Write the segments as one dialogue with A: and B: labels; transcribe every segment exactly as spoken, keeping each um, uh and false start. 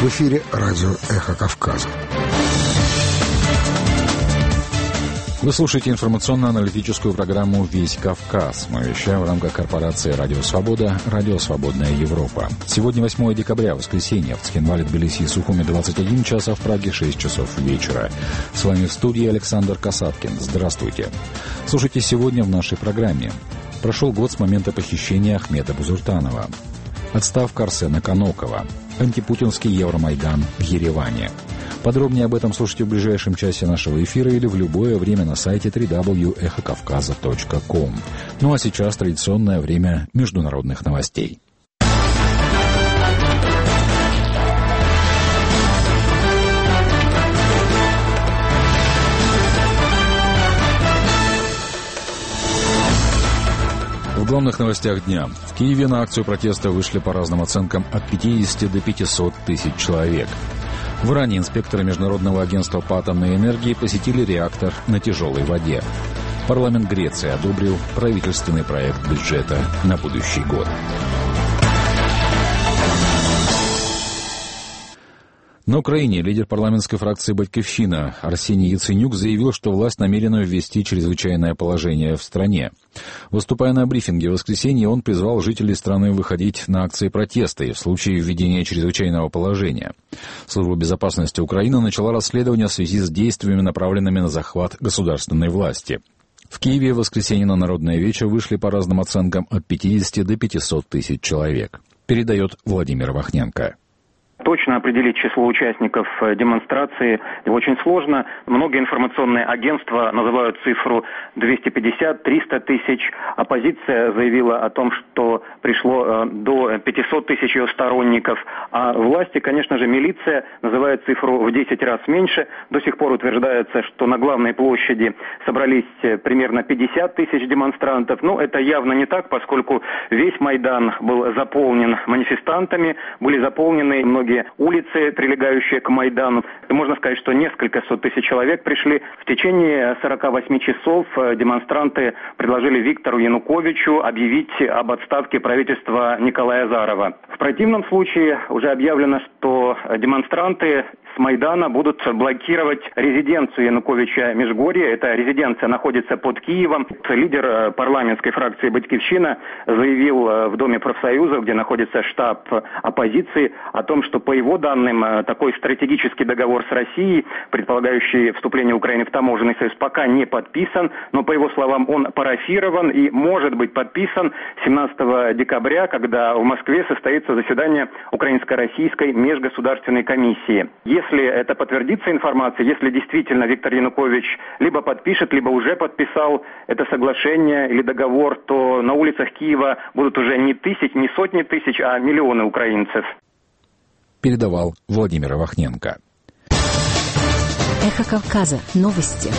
A: эфире радио «Эхо Кавказа».
B: Вы слушаете информационно-аналитическую программу «Весь Кавказ». Мы вещаем в рамках корпорации «Радио Свобода», «Радио Свободная Европа». Сегодня восьмое декабря, воскресенье. В Цхинвале, Тбилиси и Сухуми двадцать один час, а в Праге шесть часов вечера. С вами в студии Александр Касаткин. Здравствуйте. Слушайте сегодня в нашей программе. Прошел год с момента похищения Ахмеда Бузуртанова. Отставка Арсена Канокова. Антипутинский Евромайдан в Ереване. Подробнее об этом слушайте в ближайшем часе нашего эфира или в любое время на сайте дабл ю дабл ю дабл ю точка эхо кавказа точка ком. Ну а сейчас традиционное время международных новостей. В главных новостях дня. В Киеве на акцию протеста вышли по разным оценкам от пятидесяти до пятисот тысяч человек. В Иране инспекторы Международного агентства по атомной энергии посетили реактор на тяжелой воде. Парламент Греции одобрил правительственный проект бюджета на будущий год. На Украине лидер парламентской фракции «Батькивщина» Арсений Яценюк заявил, что власть намерена ввести чрезвычайное положение в стране. Выступая на брифинге в воскресенье, он призвал жителей страны выходить на акции протеста и в случае введения чрезвычайного положения. Служба безопасности Украины начала расследование в связи с действиями, направленными на захват государственной власти. В Киеве в воскресенье на Народное вече вышли по разным оценкам от пятидесяти до пятисот тысяч человек. Передает Владимир Вахненко.
C: Точно определить число участников демонстрации очень сложно. Многие информационные агентства называют цифру двести пятьдесят - триста тысяч. Оппозиция заявила о том, что пришло до пятисот тысяч ее сторонников. А власти, конечно же, милиция называет цифру в десять раз меньше. До сих пор утверждается, что на главной площади собрались примерно пятьдесят тысяч демонстрантов. Но это явно не так, поскольку весь Майдан был заполнен манифестантами, были заполнены многие улицы, прилегающие к Майдану. И можно сказать, что несколько сот тысяч человек пришли. В течение сорока восьми часов демонстранты предложили Виктору Януковичу объявить об отставке правительства Николая Азарова. В противном случае уже объявлено, что демонстранты с Майдана будут блокировать резиденцию Януковича Межгорье. Эта резиденция находится под Киевом. Лидер парламентской фракции «Батькивщина» заявил в Доме профсоюзов, где находится штаб оппозиции, о том, что по его данным такой стратегический договор с Россией, предполагающий вступление Украины в таможенный союз, пока не подписан, но по его словам он парафирован и может быть подписан семнадцатого декабря, когда в Москве состоится заседание Украинско-Российской межгосударственной комиссии. Если это подтвердится информация, если действительно Виктор Янукович либо подпишет, либо уже подписал это соглашение или договор, то на улицах Киева будут уже не тысячи, не сотни тысяч, а миллионы украинцев.
B: Передавал Владимир Вахненко.
D: Эхо Кавказа. Новости.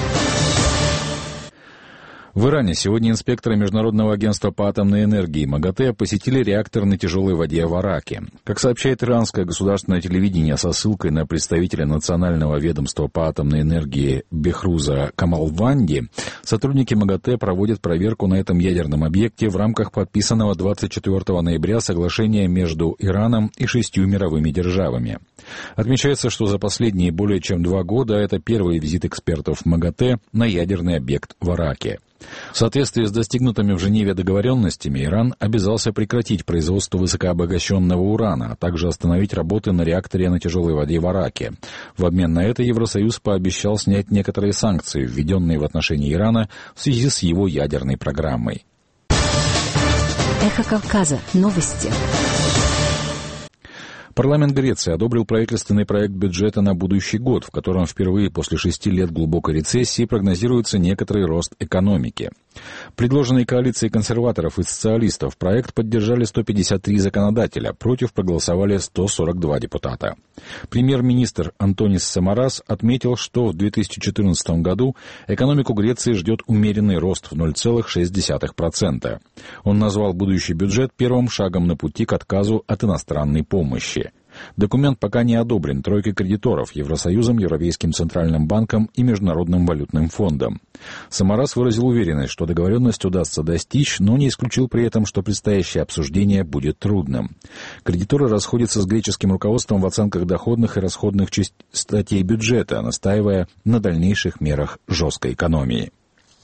B: В Иране сегодня инспекторы Международного агентства по атомной энергии МАГАТЭ посетили реактор на тяжелой воде в Араке. Как сообщает иранское государственное телевидение со ссылкой на представителя Национального ведомства по атомной энергии Бехруза Камалванди, сотрудники МАГАТЭ проводят проверку на этом ядерном объекте в рамках подписанного двадцать четвёртого ноября соглашения между Ираном и шестью мировыми державами. Отмечается, что за последние более чем два года это первый визит экспертов МАГАТЭ на ядерный объект в Араке. В соответствии с достигнутыми в Женеве договоренностями, Иран обязался прекратить производство высокообогащенного урана, а также остановить работы на реакторе на тяжелой воде в Араке. В обмен на это Евросоюз пообещал снять некоторые санкции, введенные в отношении Ирана в связи с его ядерной программой.
D: Эхо Кавказа. Новости.
B: Парламент Греции одобрил правительственный проект бюджета на будущий год, в котором впервые после шести лет глубокой рецессии прогнозируется некоторый рост экономики. Предложенный коалицией консерваторов и социалистов проект поддержали сто пятьдесят три законодателя, против проголосовали сто сорок два депутата. Премьер-министр Антонис Самарас отметил, что в две тысячи четырнадцатом году экономику Греции ждет умеренный рост в ноль целых шесть десятых процента. Он назвал будущий бюджет первым шагом на пути к отказу от иностранной помощи. Документ пока не одобрен тройкой кредиторов – Евросоюзом, Европейским центральным банком и Международным валютным фондом. Самарас выразил уверенность, что договоренность удастся достичь, но не исключил при этом, что предстоящее обсуждение будет трудным. Кредиторы расходятся с греческим руководством в оценках доходных и расходных статей бюджета, настаивая на дальнейших мерах жесткой экономии.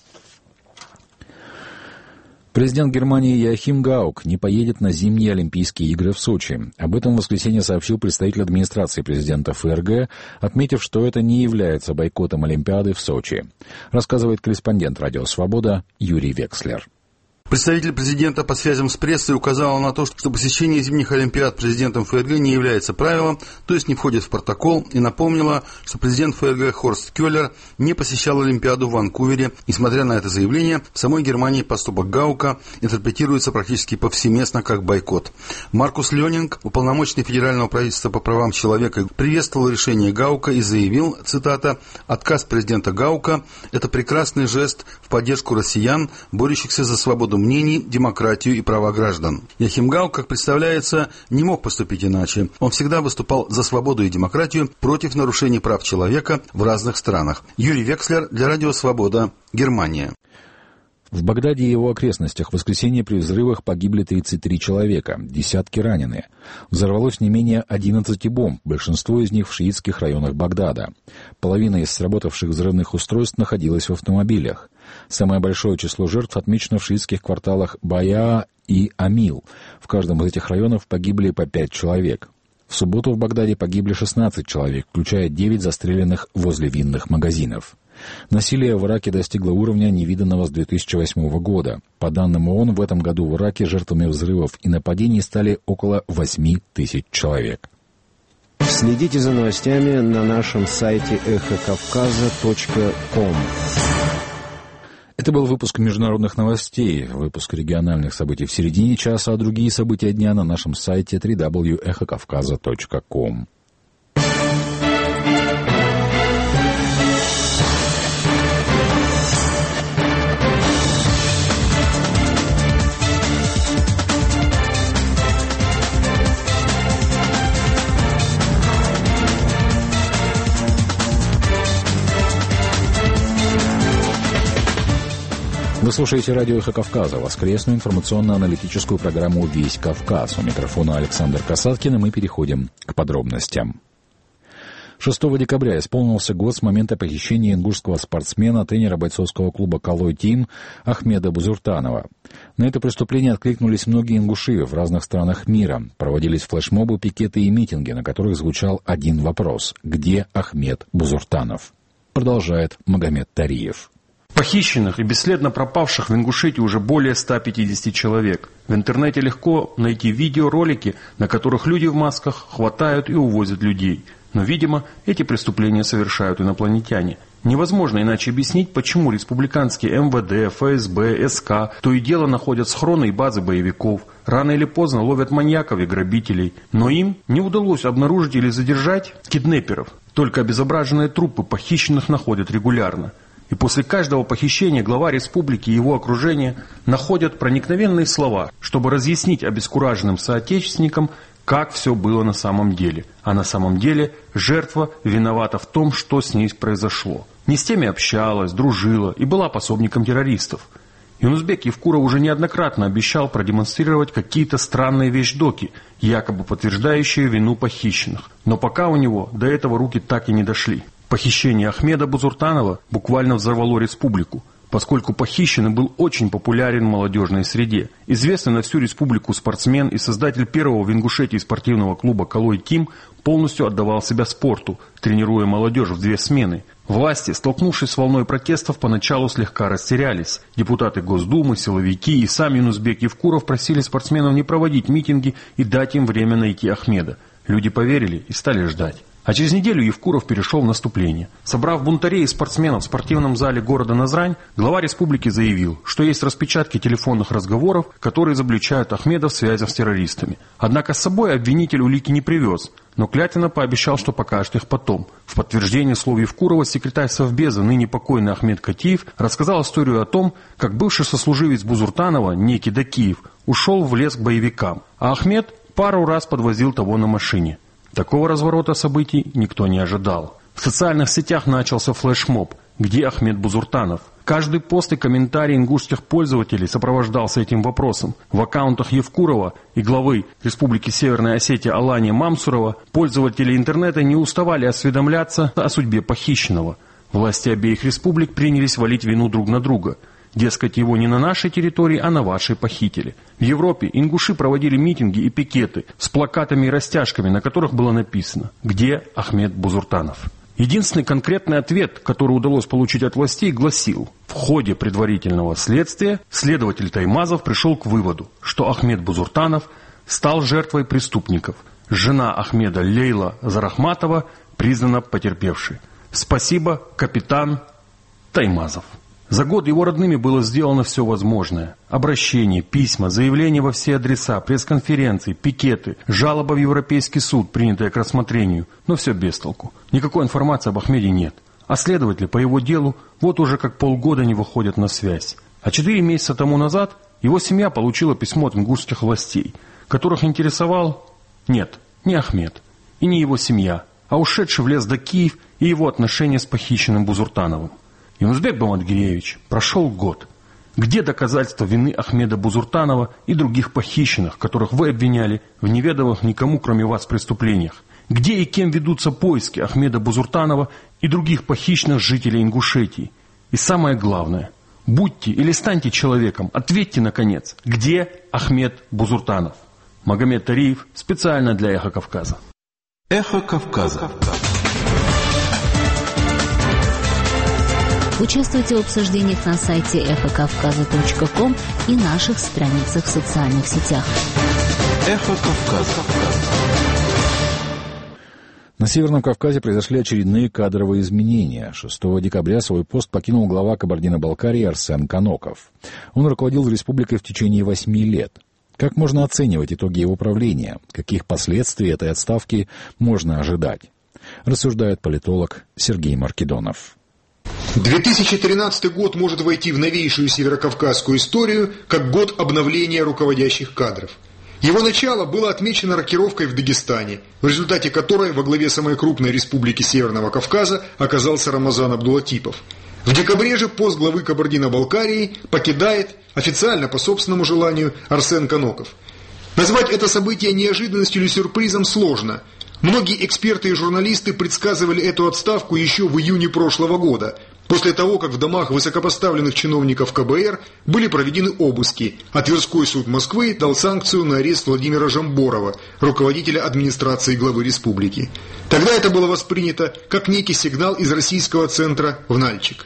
B: Президент Германии Йоахим Гаук не поедет на зимние Олимпийские игры в Сочи. Об этом в воскресенье сообщил представитель администрации президента ФРГ, отметив, что это не является бойкотом Олимпиады в Сочи. Рассказывает корреспондент «Радио Свобода» Юрий Векслер.
E: Представитель президента по связям с прессой указал на то, что посещение зимних Олимпиад президентом ФРГ не является правилом, то есть не входит в протокол, и напомнила, что президент ФРГ Хорст Кёллер не посещал Олимпиаду в Ванкувере. Несмотря на это заявление, в самой Германии поступок Гаука интерпретируется практически повсеместно как бойкот. Маркус Лёнинг, уполномоченный федерального правительства по правам человека, приветствовал решение Гаука и заявил, цитата, «Отказ президента Гаука – это прекрасный жест в поддержку россиян, борющихся за свободу мнений, демократию и права граждан». Йоахим Гаук, как представляется, не мог поступить иначе. Он всегда выступал за свободу и демократию против нарушений прав человека в разных странах. Юрий Векслер для Радио Свобода, Германия.
B: В Багдаде и его окрестностях в воскресенье при взрывах погибли тридцать три человека, десятки ранены. Взорвалось не менее одиннадцати бомб, большинство из них в шиитских районах Багдада. Половина из сработавших взрывных устройств находилась в автомобилях. Самое большое число жертв отмечено в шиитских кварталах Бая и Амил. В каждом из этих районов погибли по пять человек. В субботу в Багдаде погибли шестнадцать человек, включая девять застреленных возле винных магазинов. Насилие в Ираке достигло уровня, невиданного с две тысячи восьмого года. По данным ООН, в этом году в Ираке жертвами взрывов и нападений стали около восьми тысяч человек.
F: Следите за новостями на нашем сайте эхо кавказа точка ком.
B: Это был выпуск международных новостей, выпуск региональных событий в середине часа, а другие события дня на нашем сайте дабл ю дабл ю дабл ю точка эхо кавказа точка ком. Вы слушаете радио «Эхо Кавказа», воскресную информационно-аналитическую программу «Весь Кавказ». У микрофона Александр Касаткин, и мы переходим к подробностям. шестого декабря исполнился год с момента похищения ингушского спортсмена, тренера бойцовского клуба «Калой Тим» Ахмеда Бузуртанова. На это преступление откликнулись многие ингуши в разных странах мира. Проводились флешмобы, пикеты и митинги, на которых звучал один вопрос: где Ахмед Бузуртанов? Продолжает Магомед Тариев.
G: Похищенных и бесследно пропавших в Ингушетии уже более ста пятидесяти человек. В интернете легко найти видеоролики, на которых люди в масках хватают и увозят людей. Но, видимо, эти преступления совершают инопланетяне. Невозможно иначе объяснить, почему республиканские эм вэ дэ, эф эс бэ, эс ка то и дело находят схроны и базы боевиков. Рано или поздно ловят маньяков и грабителей. Но им не удалось обнаружить или задержать киднеперов. Только обезображенные трупы похищенных находят регулярно. И после каждого похищения глава республики и его окружение находят проникновенные слова, чтобы разъяснить обескураженным соотечественникам, как все было на самом деле. А на самом деле жертва виновата в том, что с ней произошло. Не с теми общалась, дружила и была пособником террористов. Юнусбек Евкуров уже неоднократно обещал продемонстрировать какие-то странные вещдоки, якобы подтверждающие вину похищенных. Но пока у него до этого руки так и не дошли. Похищение Ахмеда Бузуртанова буквально взорвало республику, поскольку похищенный был очень популярен в молодежной среде. Известный на всю республику спортсмен и создатель первого в Ингушетии спортивного клуба «Калой Тим» полностью отдавал себя спорту, тренируя молодежь в две смены. Власти, столкнувшись с волной протестов, поначалу слегка растерялись. Депутаты Госдумы, силовики и сам Юнусбек Евкуров просили спортсменов не проводить митинги и дать им время найти Ахмеда. Люди поверили и стали ждать. А через неделю Евкуров перешел в наступление. Собрав бунтарей и спортсменов в спортивном зале города Назрань, глава республики заявил, что есть распечатки телефонных разговоров, которые изобличают Ахмеда в связях с террористами. Однако с собой обвинитель улики не привез, но клятвенно пообещал, что покажет их потом. В подтверждение слов Евкурова секретарь Совбеза, ныне покойный Ахмед Катиев, рассказал историю о том, как бывший сослуживец Бузуртанова, некий Дакиев, ушел в лес к боевикам, а Ахмед пару раз подвозил того на машине. Такого разворота событий никто не ожидал. В социальных сетях начался флешмоб «Где Ахмед Бузуртанов?». Каждый пост и комментарий ингушских пользователей сопровождался этим вопросом. В аккаунтах Евкурова и главы Республики Северная Осетия Алани Мамсурова пользователи интернета не уставали осведомляться о судьбе похищенного. Власти обеих республик принялись валить вину друг на друга. Дескать, его не на нашей территории, а на вашей похитили. В Европе ингуши проводили митинги и пикеты с плакатами и растяжками, на которых было написано «Где Ахмед Бузуртанов?». Единственный конкретный ответ, который удалось получить от властей, гласил: в ходе предварительного следствия следователь Таймазов пришел к выводу, что Ахмед Бузуртанов стал жертвой преступников. Жена Ахмеда Лейла Зарахматова признана потерпевшей. Спасибо, капитан Таймазов. За год его родными было сделано все возможное. Обращения, письма, заявления во все адреса, пресс-конференции, пикеты, жалоба в Европейский суд, принятая к рассмотрению. Но все без толку. Никакой информации об Ахмеде нет. А следователи по его делу вот уже как полгода не выходят на связь. А четыре месяца тому назад его семья получила письмо от ингушских властей, которых интересовал... Нет, не Ахмед и не его семья, а ушедший в лес до Киев и его отношения с похищенным Бузуртановым. Юнусбек Бамадгиреевич, прошел год. Где доказательства вины Ахмеда Бузуртанова и других похищенных, которых вы обвиняли в неведомых никому, кроме вас, преступлениях? Где и кем ведутся поиски Ахмеда Бузуртанова и других похищенных жителей Ингушетии? И самое главное, будьте или станьте человеком, ответьте, наконец, где Ахмед Бузуртанов? Магомед Тариев, специально для «Эхо Кавказа».
H: «Эхо Кавказа».
D: Участвуйте в обсуждениях на сайте эхо кавказа точка ком и наших страницах в социальных сетях.
H: «Эхо Кавказа».
B: На Северном Кавказе произошли очередные кадровые изменения. шестого декабря свой пост покинул глава Кабардино-Балкарии Арсен Каноков. Он руководил республикой в течение восьми лет. Как можно оценивать итоги его правления? Каких последствий этой отставки можно ожидать? Рассуждает политолог Сергей Маркедонов.
I: две тысячи тринадцатый год может войти в новейшую северокавказскую историю как год обновления руководящих кадров. Его начало было отмечено рокировкой в Дагестане, в результате которой во главе самой крупной республики Северного Кавказа оказался Рамазан Абдулатипов. В декабре же пост главы Кабардино-Балкарии покидает, официально по собственному желанию, Арсен Каноков. Назвать это событие неожиданностью или сюрпризом сложно. Многие эксперты и журналисты предсказывали эту отставку еще в июне прошлого года, после того, как в домах высокопоставленных чиновников ка бэ эр были проведены обыски, а Тверской суд Москвы дал санкцию на арест Владимира Жамборова, руководителя администрации главы республики. Тогда это было воспринято как некий сигнал из российского центра в Нальчик.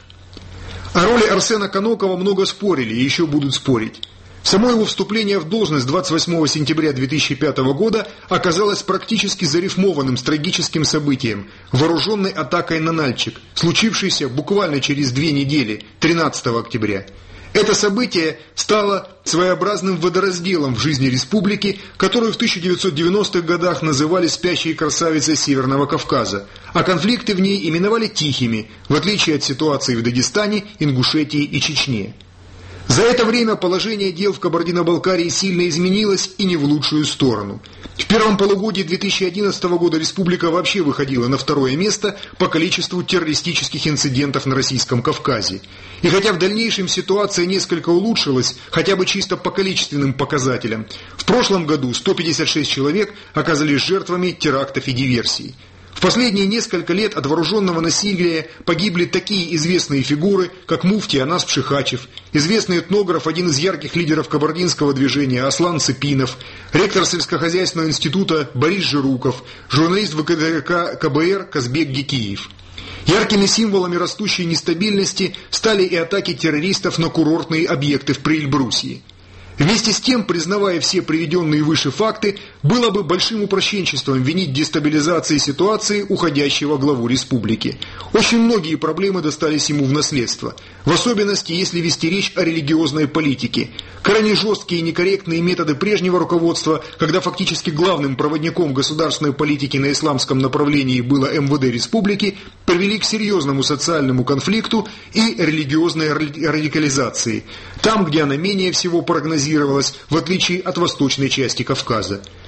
I: О роли Арсена Канокова много спорили и еще будут спорить. Само его вступление в должность двадцать восьмого сентября две тысячи пятого года оказалось практически зарифмованным с трагическим событием – вооруженной атакой на Нальчик, случившейся буквально через две недели, тринадцатого октября. Это событие стало своеобразным водоразделом в жизни республики, которую в тысяча девятьсот девяностых годах называли «спящей красавицей Северного Кавказа», а конфликты в ней именовали тихими, в отличие от ситуации в Дагестане, Ингушетии и Чечне. За это время положение дел в Кабардино-Балкарии сильно изменилось и не в лучшую сторону. В первом полугодии две тысячи одиннадцатого года республика вообще выходила на второе место по количеству террористических инцидентов на Российском Кавказе. И хотя в дальнейшем ситуация несколько улучшилась, хотя бы чисто по количественным показателям, в прошлом году сто пятьдесят шесть человек оказались жертвами терактов и диверсий. В последние несколько лет от вооруженного насилия погибли такие известные фигуры, как муфти Анас Пшихачев, известный этнограф, один из ярких лидеров кабардинского движения Аслан Цепинов, ректор сельскохозяйственного института Борис Жируков, журналист вэ ка дэ ка ка бэ эр Казбек Гекиев. Яркими символами растущей нестабильности стали и атаки террористов на курортные объекты в Приэльбрусье. Вместе с тем, признавая все приведенные выше факты, было бы большим упрощенчеством винить в дестабилизации ситуации уходящего главу республики. Очень многие проблемы достались ему в наследство, в особенности, если вести речь о религиозной политике. Крайне жесткие и некорректные методы прежнего руководства, когда фактически главным проводником государственной политики на исламском направлении было эм вэ дэ республики, привели к серьезному социальному конфликту и религиозной радикализации, там, где она менее всего прогнозировалась, в отличие от восточной части Кавказа.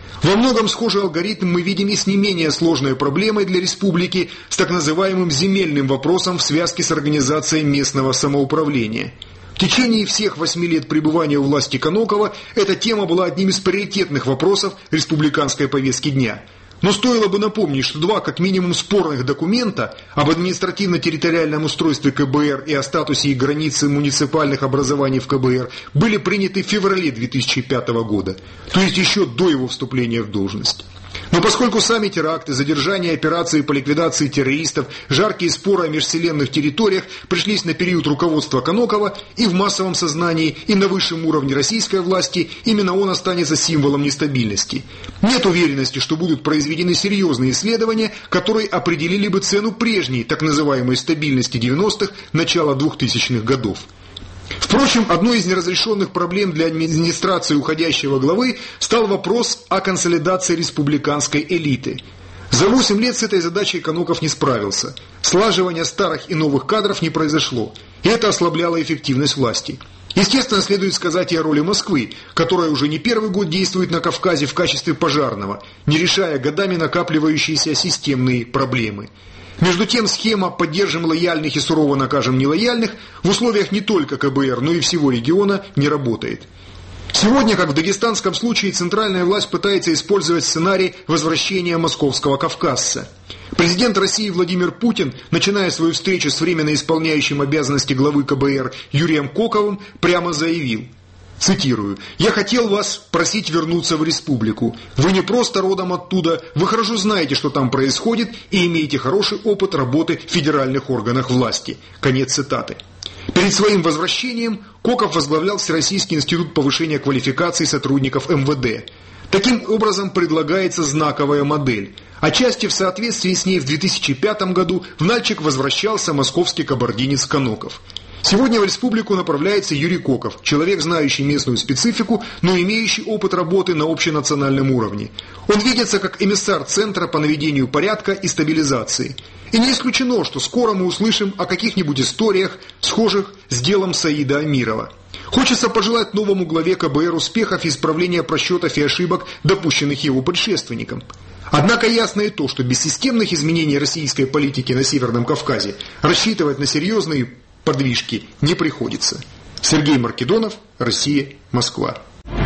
I: Во многом схожий алгоритм мы видим и с не менее сложной проблемой для республики, с так называемым земельным вопросом в связке с организацией местного самоуправления. В течение всех восьми лет пребывания у власти Конокова эта тема была одним из приоритетных вопросов республиканской повестки дня. Но стоило бы напомнить, что два как минимум спорных документа об административно-территориальном устройстве ка бэ эр и о статусе и границе муниципальных образований в ка бэ эр были приняты в феврале две тысячи пятого года, то есть еще до его вступления в должность. Но поскольку сами теракты, задержания, операции по ликвидации террористов, жаркие споры о межвселенных территориях пришлись на период руководства Конокова, и в массовом сознании, и на высшем уровне российской власти, именно он останется символом нестабильности. Нет уверенности, что будут произведены серьезные исследования, которые определили бы цену прежней, так называемой стабильности девяностых, начала двухтысячных годов. Впрочем, одной из неразрешенных проблем для администрации уходящего главы стал вопрос о консолидации республиканской элиты. За восемь лет с этой задачей Коноков не справился. Слаживания старых и новых кадров не произошло, и это ослабляло эффективность власти. Естественно, следует сказать и о роли Москвы, которая уже не первый год действует на Кавказе в качестве пожарного, не решая годами накапливающиеся системные проблемы. Между тем, схема «поддержим лояльных и сурово накажем нелояльных» в условиях не только ка бэ эр, но и всего региона не работает. Сегодня, как в дагестанском случае, центральная власть пытается использовать сценарий возвращения московского кавказца. Президент России Владимир Путин, начиная свою встречу с временно исполняющим обязанности главы ка бэ эр Юрием Коковым, прямо заявил, цитирую, «Я хотел вас просить вернуться в республику. Вы не просто родом оттуда, вы хорошо знаете, что там происходит, и имеете хороший опыт работы в федеральных органах власти». Конец цитаты. Перед своим возвращением Коков возглавлял Всероссийский институт повышения квалификации сотрудников эм вэ дэ. Таким образом предлагается знаковая модель. Отчасти в соответствии с ней в две тысячи пятом году в Нальчик возвращался московский кабардинец Коноков. Сегодня в республику направляется Юрий Коков, человек, знающий местную специфику, но имеющий опыт работы на общенациональном уровне. Он видится как эмиссар Центра по наведению порядка и стабилизации. И не исключено, что скоро мы услышим о каких-нибудь историях, схожих с делом Саида Амирова. Хочется пожелать новому главе ка бэ эр успехов и исправления просчетов и ошибок, допущенных его предшественником. Однако ясно и то, что без системных изменений российской политики на Северном Кавказе рассчитывать на серьезные подвижки не приходится. Сергей Маркедонов, Россия, Москва.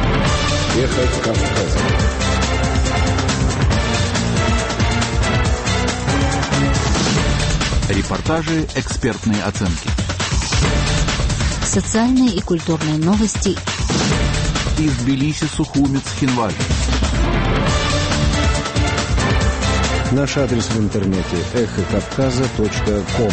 F: Эхо Кавказа.
H: Репортажи, экспертные оценки.
D: Социальные и культурные новости.
H: Из Тбилиси, Сухумец, Хинвали.
F: Наш адрес в интернете эхо кавказа точка ком.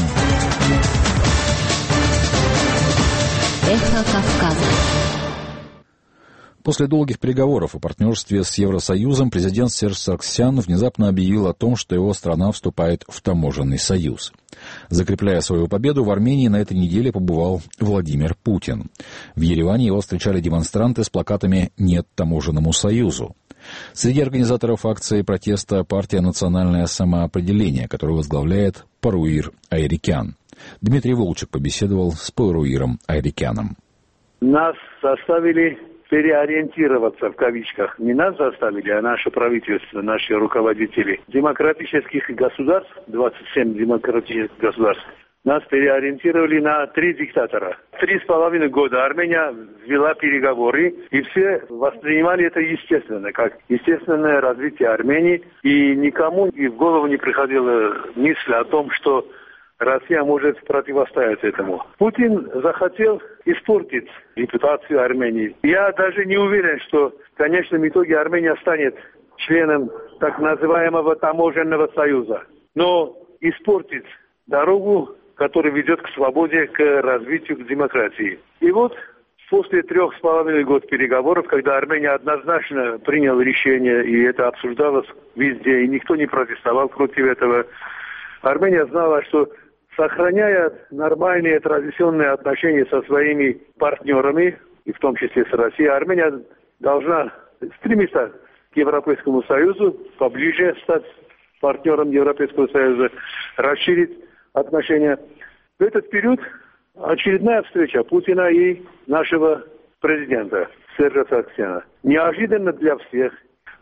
D: Эхо Кавказа.
B: После долгих переговоров о партнерстве с Евросоюзом президент Серж Саргсян внезапно объявил о том, что его страна вступает в таможенный союз. Закрепляя свою победу, в Армении на этой неделе побывал Владимир Путин. В Ереване его встречали демонстранты с плакатами «Нет таможенному союзу». Среди организаторов акции протеста партия «Национальное самоопределение», которую возглавляет Паруир Айрикян. Дмитрий Волчек побеседовал с Паруиром Айрикяном.
J: Нас заставили переориентироваться, в кавичках. Не нас заставили, а наше правительство, наши руководители. Демократических государств, двадцать семь демократических государств, нас переориентировали на три диктатора. Три с половиной года Армения вела переговоры, и все воспринимали это естественно, как естественное развитие Армении. И никому и в голову не приходила мысль о том, что Россия может противостоять этому. Путин захотел испортить репутацию Армении. Я даже не уверен, что в конечном итоге Армения станет членом так называемого таможенного союза. Но испортить дорогу, которая ведет к свободе, к развитию, к демократии. И вот после трех с половиной год переговоров, когда Армения однозначно приняла решение, и это обсуждалось везде, и никто не протестовал против этого, Армения знала, что сохраняя нормальные традиционные отношения со своими партнерами, и в том числе с Россией, Армения должна стремиться к Европейскому Союзу, поближе стать партнером Европейского Союза, расширить отношения. В этот период очередная встреча Путина и нашего президента Сержа Саргсяна. Неожиданно для всех,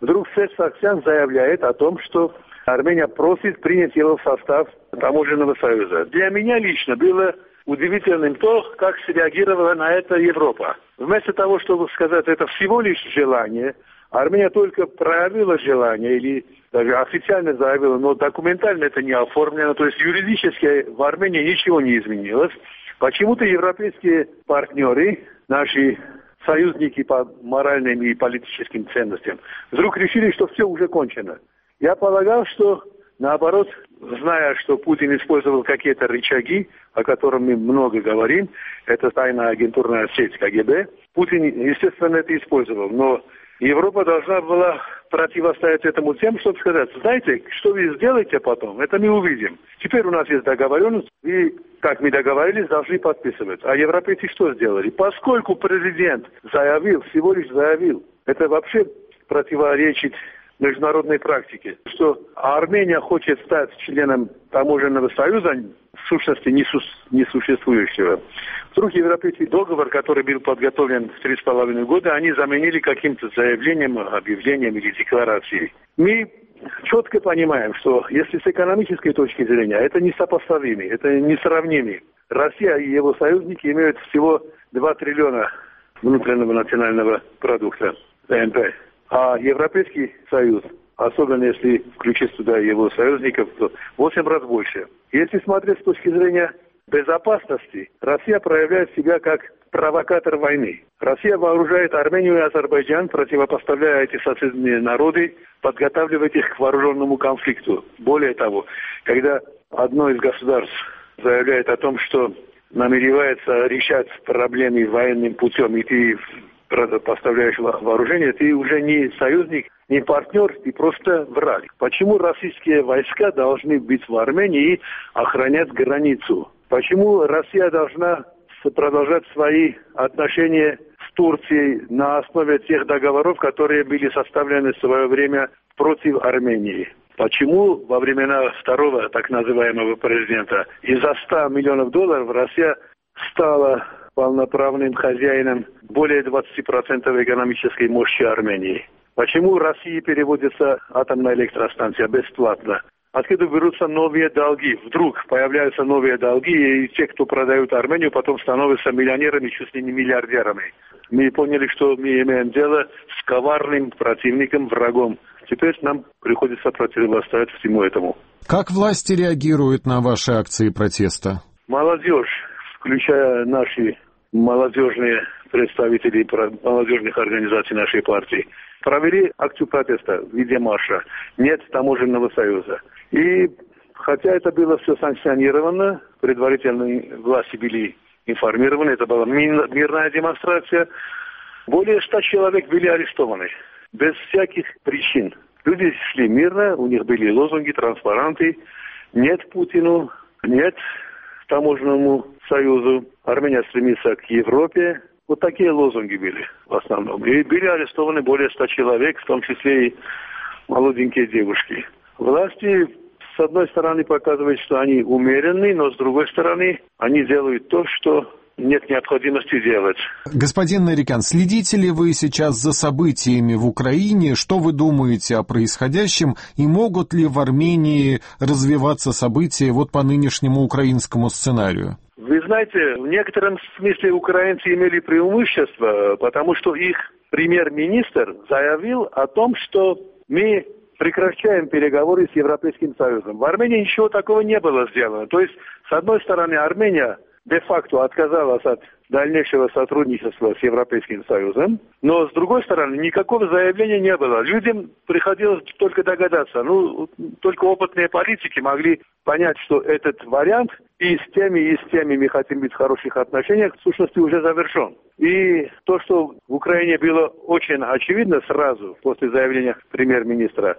J: вдруг Серж Саргсян заявляет о том, что Армения просит принять его в состав таможенного союза. Для меня лично было удивительным то, как среагировала на это Европа. Вместо того, чтобы сказать, это всего лишь желание, Армения только проявила желание или даже официально заявила, но документально это не оформлено, то есть юридически в Армении ничего не изменилось. Почему-то европейские партнеры, наши союзники по моральным и политическим ценностям, вдруг решили, что все уже кончено. Я полагал, что наоборот, зная, что Путин использовал какие-то рычаги, о которых мы много говорим, это тайная агентурная сеть КГБ, Путин, естественно, это использовал, но Европа должна была противостоять этому тем, чтобы сказать, знаете, что вы сделаете потом, это мы увидим. Теперь у нас есть договоренность, и, как мы договорились, должны подписывать. А европейцы что сделали? Поскольку президент заявил, всего лишь заявил, это вообще противоречит международной практике, что Армения хочет стать членом таможенного союза, в сущности несуществующего. Вдруг европейский договор, который был подготовлен в три с половиной года, они заменили каким-то заявлением, объявлением или декларацией. Мы четко понимаем, что если с экономической точки зрения, это несопоставимы, это несравнимы. Россия и его союзники имеют всего два триллиона внутреннего национального продукта, ВНП. А Европейский Союз, особенно если включить туда его союзников, то восемь раз больше. Если смотреть с точки зрения безопасности, Россия проявляет себя как провокатор войны. Россия вооружает Армению и Азербайджан, противопоставляя эти соседние народы, подготавливая их к вооруженному конфликту. Более того, когда одно из государств заявляет о том, что намеревается решать проблемы военным путем, и ты поставляешь вооружение, ты уже не союзник, не партнер, ты просто враг. Почему российские войска должны быть в Армении и охранять границу? Почему Россия должна продолжать свои отношения с Турцией на основе тех договоров, которые были составлены в свое время против Армении? Почему во времена второго так называемого президента из-за ста миллионов долларов Россия стала полноправным хозяином более двадцати процентов экономической мощи Армении? Почему России переводится атомная электростанция бесплатно? Откуда берутся новые долги? Вдруг появляются новые долги, и те, кто продают Армению, потом становятся миллионерами, чуть ли не миллиардерами. Мы поняли, что мы имеем дело с коварным противником, врагом. Теперь нам приходится противостоять всему этому.
K: Как власти реагируют на ваши акции протеста?
J: Молодежь, включая наши молодежные представители молодежных организаций нашей партии, провели акцию протеста в виде марша. Нет таможенного союза. И хотя это было все санкционировано, предварительно власти были информированы, это была мирная демонстрация, более ста человек были арестованы. Без всяких причин. Люди шли мирно, у них были лозунги, транспаранты. Нет Путину, нет таможенному союзу. Армения стремится к Европе. Вот такие лозунги были в основном. И были арестованы более ста человек, в том числе и молоденькие девушки. Власти, с одной стороны, показывают, что они умеренны, но с другой стороны, они делают то, что нет необходимости делать.
K: Господин Нарикян, следите ли вы сейчас за событиями в Украине? Что вы думаете о происходящем? И могут ли в Армении развиваться события вот по нынешнему украинскому сценарию?
J: Вы знаете, в некотором смысле украинцы имели преимущество, потому что их премьер-министр заявил о том, что мы прекращаем переговоры с Европейским Союзом. В Армении ничего такого не было сделано. То есть, с одной стороны, Армения де-факто отказалась от дальнейшего сотрудничества с Европейским Союзом, но, с другой стороны, никакого заявления не было. Людям приходилось только догадаться. Ну, только опытные политики могли понять, что этот вариант и с теми, и с теми мы хотим быть в хороших отношениях, в сущности, уже завершен. И то, что в Украине было очень очевидно сразу после заявления премьер-министра,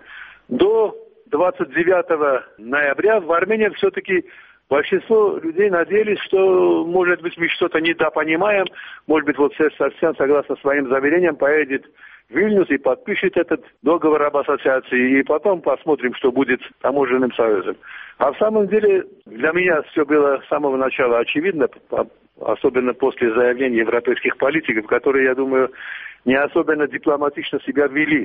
J: до двадцать девятого ноября в Армении все-таки большинство людей надеялись, что, может быть, мы что-то недопонимаем, может быть, вот Серж Саргсян, согласно своим заверениям, поедет в Вильнюс и подпишет этот договор об ассоциации, и потом посмотрим, что будет с таможенным союзом. А в самом деле, для меня все было с самого начала очевидно, особенно после заявлений европейских политиков, которые, я думаю, не особенно дипломатично себя вели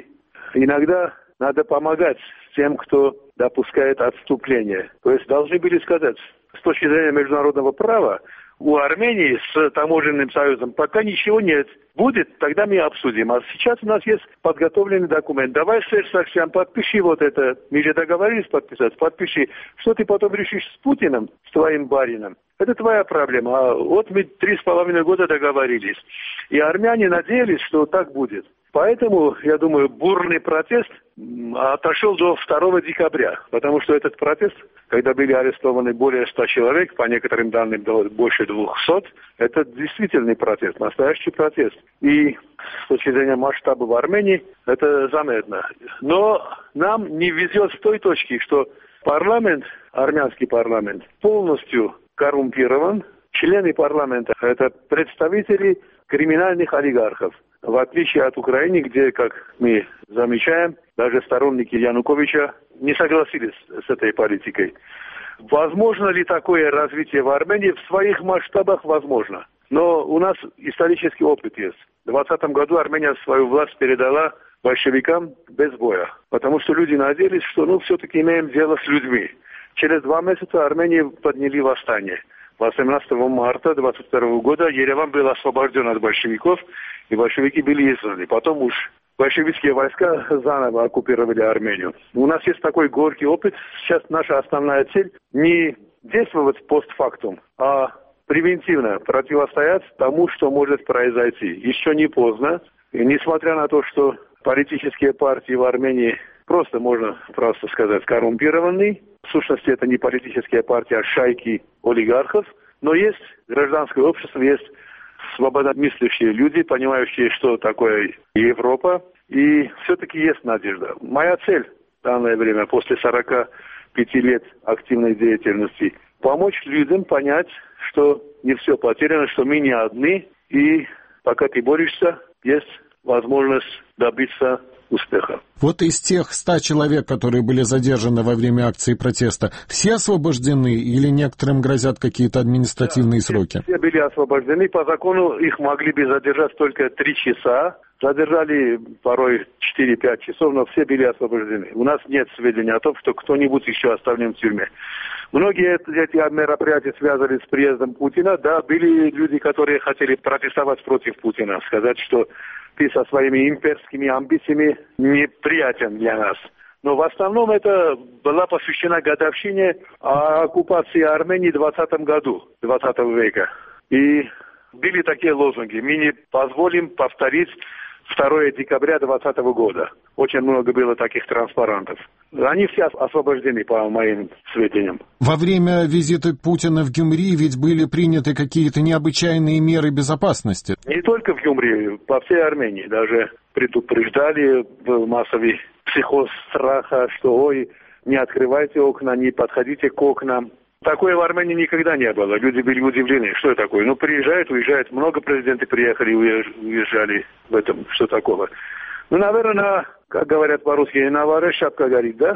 J: иногда надо помогать тем, кто допускает отступление. То есть должны были сказать, с точки зрения международного права, у Армении с таможенным союзом пока ничего нет. Будет, тогда мы обсудим. А сейчас у нас есть подготовленный документ. Давай, Серж Саксян, подпиши вот это. Мы же договорились подписать. Подпиши. Что ты потом решишь с Путиным, с твоим барином? Это твоя проблема. А вот мы три с половиной года договорились. И армяне надеялись, что так будет. Поэтому, я думаю, бурный протест отошел до второго декабря, потому что этот протест, когда были арестованы более ста человек, по некоторым данным больше двухсот, это действительный протест, настоящий протест. И с точки зрения масштаба в Армении это заметно. Но нам не везет с той точки, что парламент, армянский парламент, полностью коррумпирован. Члены парламента – это представители криминальных олигархов. В отличие от Украины, где, как мы замечаем, даже сторонники Януковича не согласились с этой политикой. Возможно ли такое развитие в Армении? В своих масштабах возможно. Но у нас исторический опыт есть. В двадцатом году Армения свою власть передала большевикам без боя. Потому что люди надеялись, что ну все-таки имеем дело с людьми. Через два месяца Армению подняли восстание. восемнадцатого марта двадцать второго года Ереван был освобожден от большевиков, и большевики были изгнаны. Потом уж большевистские войска заново оккупировали Армению. У нас есть такой горький опыт. Сейчас наша основная цель не действовать постфактум, а превентивно противостоять тому, что может произойти. Еще не поздно. И несмотря на то, что политические партии в Армении просто, можно просто сказать, коррумпированные, в сущности, это не политические партии, а шайки олигархов. Но есть гражданское общество, есть свободомыслящие люди, понимающие, что такое Европа. И все-таки есть надежда. Моя цель в данное время, после сорока пяти лет активной деятельности, помочь людям понять, что не все потеряно, что мы не одни. И пока ты борешься, есть возможность добиться успеха.
K: Вот из тех ста человек, которые были задержаны во время акции протеста, все освобождены или некоторым грозят какие-то административные да, сроки?
J: Все были освобождены. По закону их могли бы задержать только три часа. Задержали порой четыре-пять часов, но все были освобождены. У нас нет сведений о том, что кто-нибудь еще оставлен в тюрьме. Многие эти мероприятия связаны с приездом Путина. Да, были люди, которые хотели протестовать против Путина, сказать, что ты со своими имперскими амбициями неприятен для нас. Но в основном это была посвящена годовщине оккупации Армении в двадцатом году, двадцатого века. И были такие лозунги: мы не позволим повторить второго декабря двадцатого года. Очень много было таких транспарантов. Они все освобождены, по моим сведениям.
K: Во время визита Путина в Гюмри ведь были приняты какие-то необычайные меры безопасности.
J: Не только в Гюмри, по всей Армении. Даже предупреждали, был массовый психоз страха, что ой, не открывайте окна, не подходите к окнам. Такое в Армении никогда не было. Люди были удивлены, что это такое. Ну, приезжают, уезжают. Много президентов приехали, уезжали в этом. Что такого? Ну, наверное, как говорят по-русски, на варе шапка горит, да?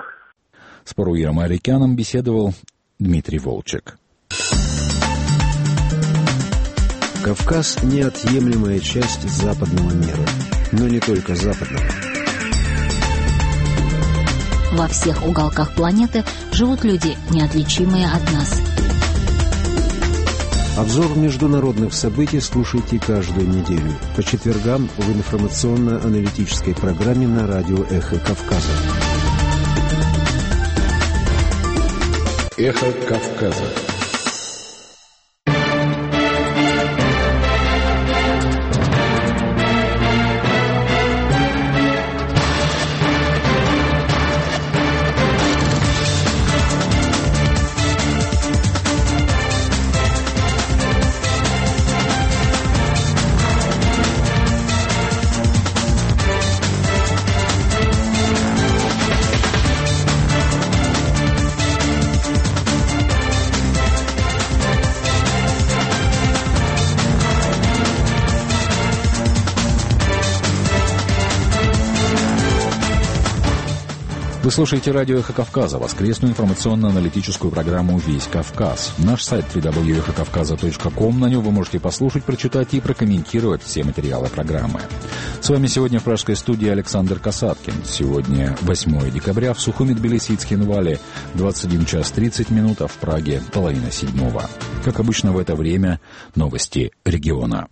B: С Паруиром Арикяном беседовал Дмитрий Волчек.
F: Кавказ – неотъемлемая часть западного мира. Но не только западного.
D: Во всех уголках планеты живут люди, неотличимые от нас.
F: Обзор международных событий слушайте каждую неделю по четвергам в информационно-аналитической программе на радио «Эхо Кавказа».
A: «Эхо Кавказа».
B: Вы слушаете радио «Эхо Кавказа», воскресную информационно-аналитическую программу «Весь Кавказ». Наш сайт дабл ю дабл ю дабл ю точка эхо кавказа точка ком. На нем вы можете послушать, прочитать и прокомментировать все материалы программы. С вами сегодня в пражской студии Александр Касаткин. Сегодня восьмое декабря, в Сухуми, Тбилиси и Цхинвале двадцать один час тридцать минут, а в Праге половина седьмого. Как обычно в это время новости региона.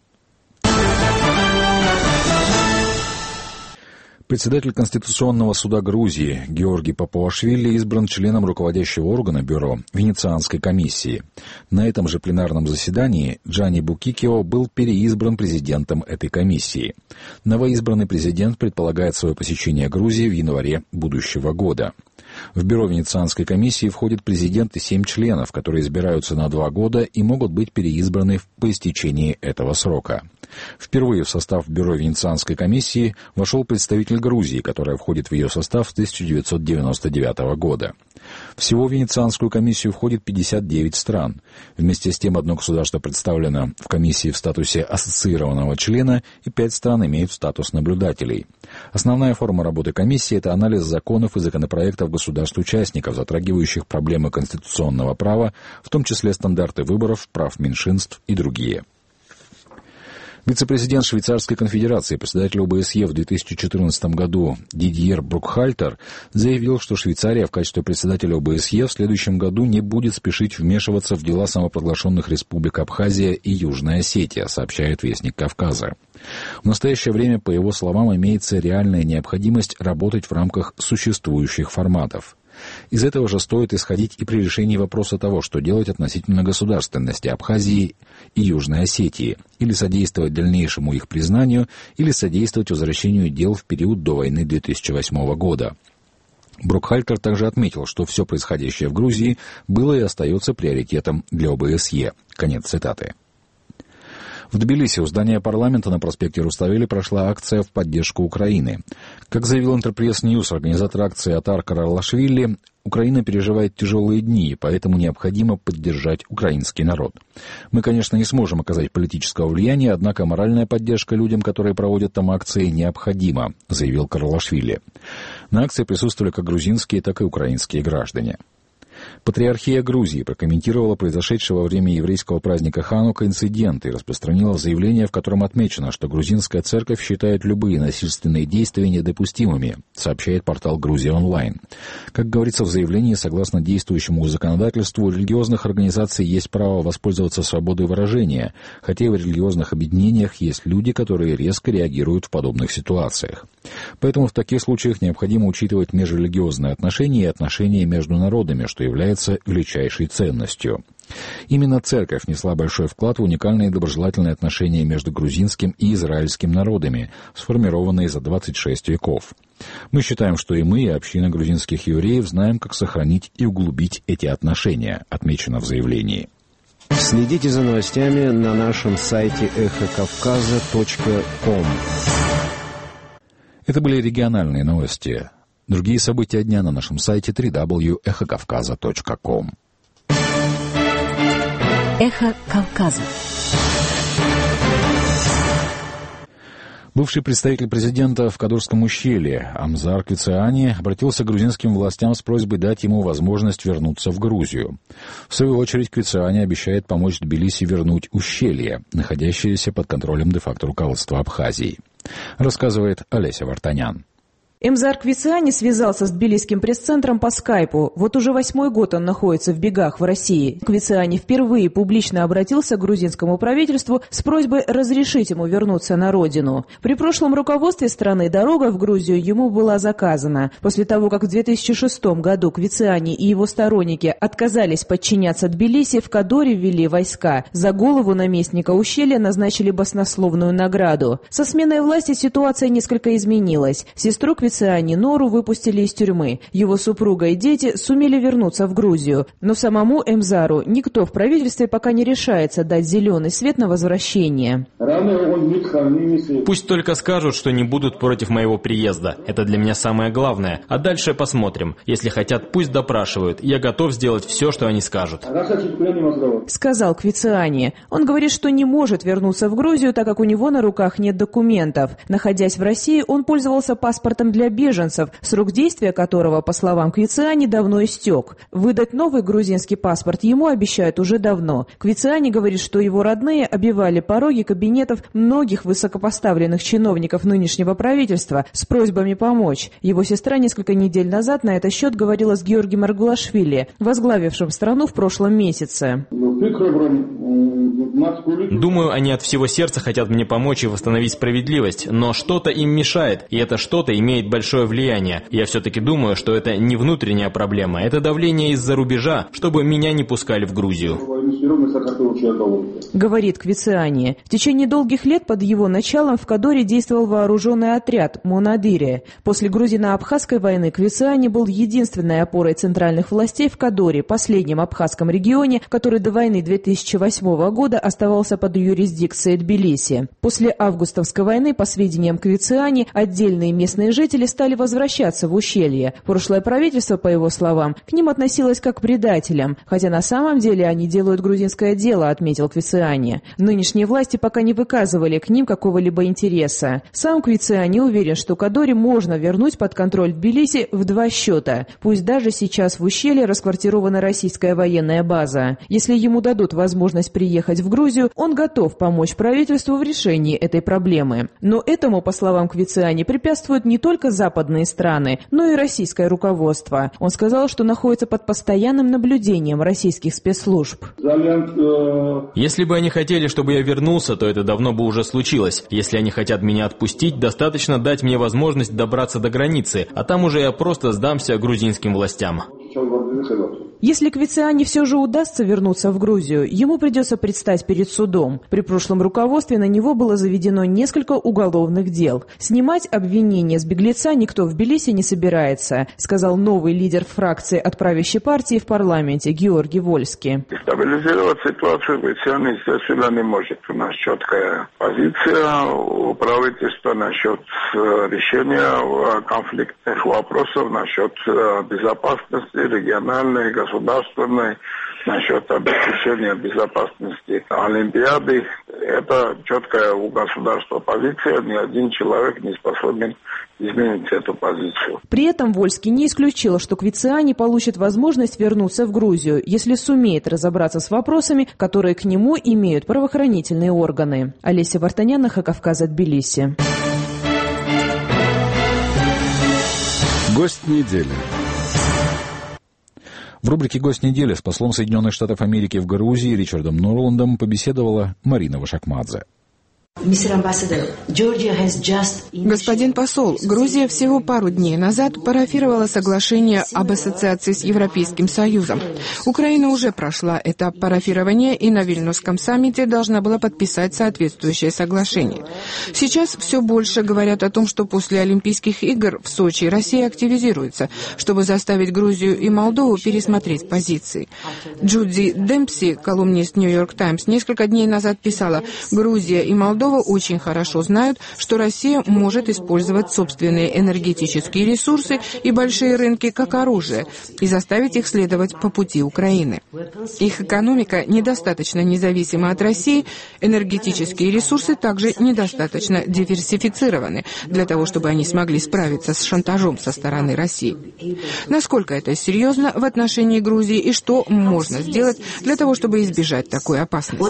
B: Председатель Конституционного суда Грузии Георгий Папуашвили избран членом руководящего органа Бюро Венецианской комиссии. На этом же пленарном заседании Джани Букикио был переизбран президентом этой комиссии. Новоизбранный президент предполагает свое посещение Грузии в январе будущего года. В Бюро Венецианской комиссии входит президент и семь членов, которые избираются на два года и могут быть переизбраны по истечении этого срока. Впервые в состав Бюро Венецианской комиссии вошел представитель Грузии, которая входит в ее состав с тысяча девятьсот девяносто девятого года. Всего в Венецианскую комиссию входит пятьдесят девять стран. Вместе с тем одно государство представлено в комиссии в статусе ассоциированного члена, и пять стран имеют статус наблюдателей. Основная форма работы комиссии – это анализ законов и законопроектов государств-участников, затрагивающих проблемы конституционного права, в том числе стандарты выборов, прав меньшинств и другие. Вице-президент Швейцарской конфедерации, председатель О Бэ С Е в две тысячи четырнадцатом году Дидьер Брукхальтер заявил, что Швейцария в качестве председателя О Бэ С Е в следующем году не будет спешить вмешиваться в дела самопровозглашенных республик Абхазия и Южная Осетия, сообщает Вестник Кавказа. В настоящее время, по его словам, имеется реальная необходимость работать в рамках существующих форматов. Из этого же стоит исходить и при решении вопроса того, что делать относительно государственности Абхазии и Южной Осетии, или содействовать дальнейшему их признанию, или содействовать возвращению дел в период до войны две тысячи восьмого года. Брукхальтер также отметил, что все происходящее в Грузии было и остается приоритетом для О Бэ С Е. Конец цитаты. В Тбилиси у здания парламента на проспекте Руставели прошла акция в поддержку Украины. Как заявил Интерпресс Ньюс, организатор акции Атар Каралашвили, Украина переживает тяжелые дни, поэтому необходимо поддержать украинский народ. Мы, конечно, не сможем оказать политического влияния, однако моральная поддержка людям, которые проводят там акции, необходима, заявил Каралашвили. На акции присутствовали как грузинские, так и украинские граждане. Патриархия Грузии прокомментировала произошедший во время еврейского праздника Ханука инцидент и распространила заявление, в котором отмечено, что грузинская церковь считает любые насильственные действия недопустимыми, сообщает портал «Грузия онлайн». Как говорится в заявлении, согласно действующему законодательству, у религиозных организаций есть право воспользоваться свободой выражения, хотя и в религиозных объединениях есть люди, которые резко реагируют в подобных ситуациях. Поэтому в таких случаях необходимо учитывать межрелигиозные отношения и отношения между народами, что является величайшей ценностью. Именно церковь внесла большой вклад в уникальные доброжелательные отношения между грузинским и израильским народами, сформированные за двадцать шесть веков. Мы считаем, что и мы, и община грузинских евреев, знаем, как сохранить и углубить эти отношения, отмечено в заявлении.
F: Следите за новостями на нашем сайте эхо кавказа точка ком.
B: Это были региональные новости. Другие события дня на нашем сайте дабл ю дабл ю дабл ю точка эхо кавказа точка ком.
D: Эхо Кавказа.
B: Бывший представитель президента в Кадурском ущелье Амзар Квициани обратился к грузинским властям с просьбой дать ему возможность вернуться в Грузию. В свою очередь Квициани обещает помочь Тбилиси вернуть ущелье, находящееся под контролем де-факто руководства Абхазии. Рассказывает Олеся Вартанян.
L: Эмзар Квициани связался с тбилисским пресс-центром по скайпу. Вот уже восьмой год он находится в бегах в России. Квициани впервые публично обратился к грузинскому правительству с просьбой разрешить ему вернуться на родину. При прошлом руководстве страны дорога в Грузию ему была заказана. После того, как в две тысячи шестом году Квициани и его сторонники отказались подчиняться Тбилиси, в Кадоре ввели войска. За голову наместника ущелья назначили баснословную награду. Со сменой власти ситуация несколько изменилась. Сестру Квициани Нору выпустили из тюрьмы. Его супруга и дети сумели вернуться в Грузию. Но самому Эмзару никто в правительстве пока не решается дать зеленый свет на возвращение.
M: Пусть только скажут, что не будут против моего приезда. Это для меня самое главное. А дальше посмотрим. Если хотят, пусть допрашивают. Я готов сделать все, что они скажут.
L: Сказал Квициани. Он говорит, что не может вернуться в Грузию, так как у него на руках нет документов. Находясь в России, он пользовался паспортом для для беженцев, срок действия которого, по словам Квициани, давно истек. Выдать новый грузинский паспорт ему обещают уже давно. Квициани говорит, что его родные обивали пороги кабинетов многих высокопоставленных чиновников нынешнего правительства с просьбами помочь. Его сестра несколько недель назад на этот счет говорила с Георгием Аргулашвили, возглавившим страну в прошлом месяце.
M: Думаю, они от всего сердца хотят мне помочь и восстановить справедливость, но что-то им мешает, и это что-то имеет большое влияние. Я все-таки думаю, что это не внутренняя проблема, это давление из-за рубежа, чтобы меня не пускали в Грузию.
L: Говорит Квициани. В течение долгих лет под его началом в Кадоре действовал вооруженный отряд Монадире. После грузино-абхазской войны Квициани был единственной опорой центральных властей в Кадоре, последнем абхазском регионе, который до войны две тысячи восьмого года оставался под юрисдикцией Тбилиси. После августовской войны, по сведениям Квициани, отдельные местные жители стали возвращаться в ущелье. Прошлое правительство, по его словам, к ним относилось как к предателям, хотя на самом деле они делают грузинское дело, отметил Квициани. Нынешние власти пока не выказывали к ним какого-либо интереса. Сам Квициани уверен, что Кадоре можно вернуть под контроль Тбилиси в два счета. Пусть даже сейчас в ущелье расквартирована российская военная база. Если ему дадут возможность приехать в Грузию, он готов помочь правительству в решении этой проблемы. Но этому, по словам Квициани, препятствуют не только западные страны, но и российское руководство. Он сказал, что находится под постоянным наблюдением российских спецслужб.
M: Если бы они хотели, чтобы я вернулся, то это давно бы уже случилось. Если они хотят меня отпустить, достаточно дать мне возможность добраться до границы, а там уже я просто сдамся грузинским властям.
L: Если Квициани все же удастся вернуться в Грузию, ему придется предстать перед судом. При прошлом руководстве на него было заведено несколько уголовных дел. Снимать обвинения с беглеца никто в Тбилиси не собирается, сказал новый лидер фракции от правящей партии в парламенте Георгий Вольский.
N: Стабилизировать ситуацию Квициани, естественно, не может. У нас четкая позиция у правительства насчет решения конфликтных вопросов, насчет безопасности региональной, государственной, государственной, насчет обеспечения безопасности Олимпиады. Это четкая у государства позиция. Ни один человек не способен изменить эту позицию.
L: При этом Вольский не исключил, что Квициани получит возможность вернуться в Грузию, если сумеет разобраться с вопросами, которые к нему имеют правоохранительные органы. Олеся Вартанян, Эхо Кавказа, Тбилиси.
B: Гость недели. В рубрике «Гость недели» с послом Соединенных Штатов Америки в Грузии Ричардом Норландом побеседовала Марина Вашакмадзе.
O: Господин посол, Грузия всего пару дней назад парафировала соглашение об ассоциации с Европейским Союзом. Украина уже прошла этап парафирования и на Вильнюсском саммите должна была подписать соответствующее соглашение. Сейчас все больше говорят о том, что после Олимпийских игр в Сочи Россия активизируется, чтобы заставить Грузию и Молдову пересмотреть позиции. Джуди Демпси, колумнист «Нью-Йорк Таймс», несколько дней назад писала: «Грузия и Молдова очень хорошо знают, что Россия может использовать собственные энергетические ресурсы и большие рынки как оружие и заставить их следовать по пути Украины. Их экономика недостаточно независима от России, энергетические ресурсы также недостаточно диверсифицированы для того, чтобы они смогли справиться с шантажом со стороны России. Насколько это серьезно в отношении Грузии и что можно сделать для того, чтобы избежать такой опасности?»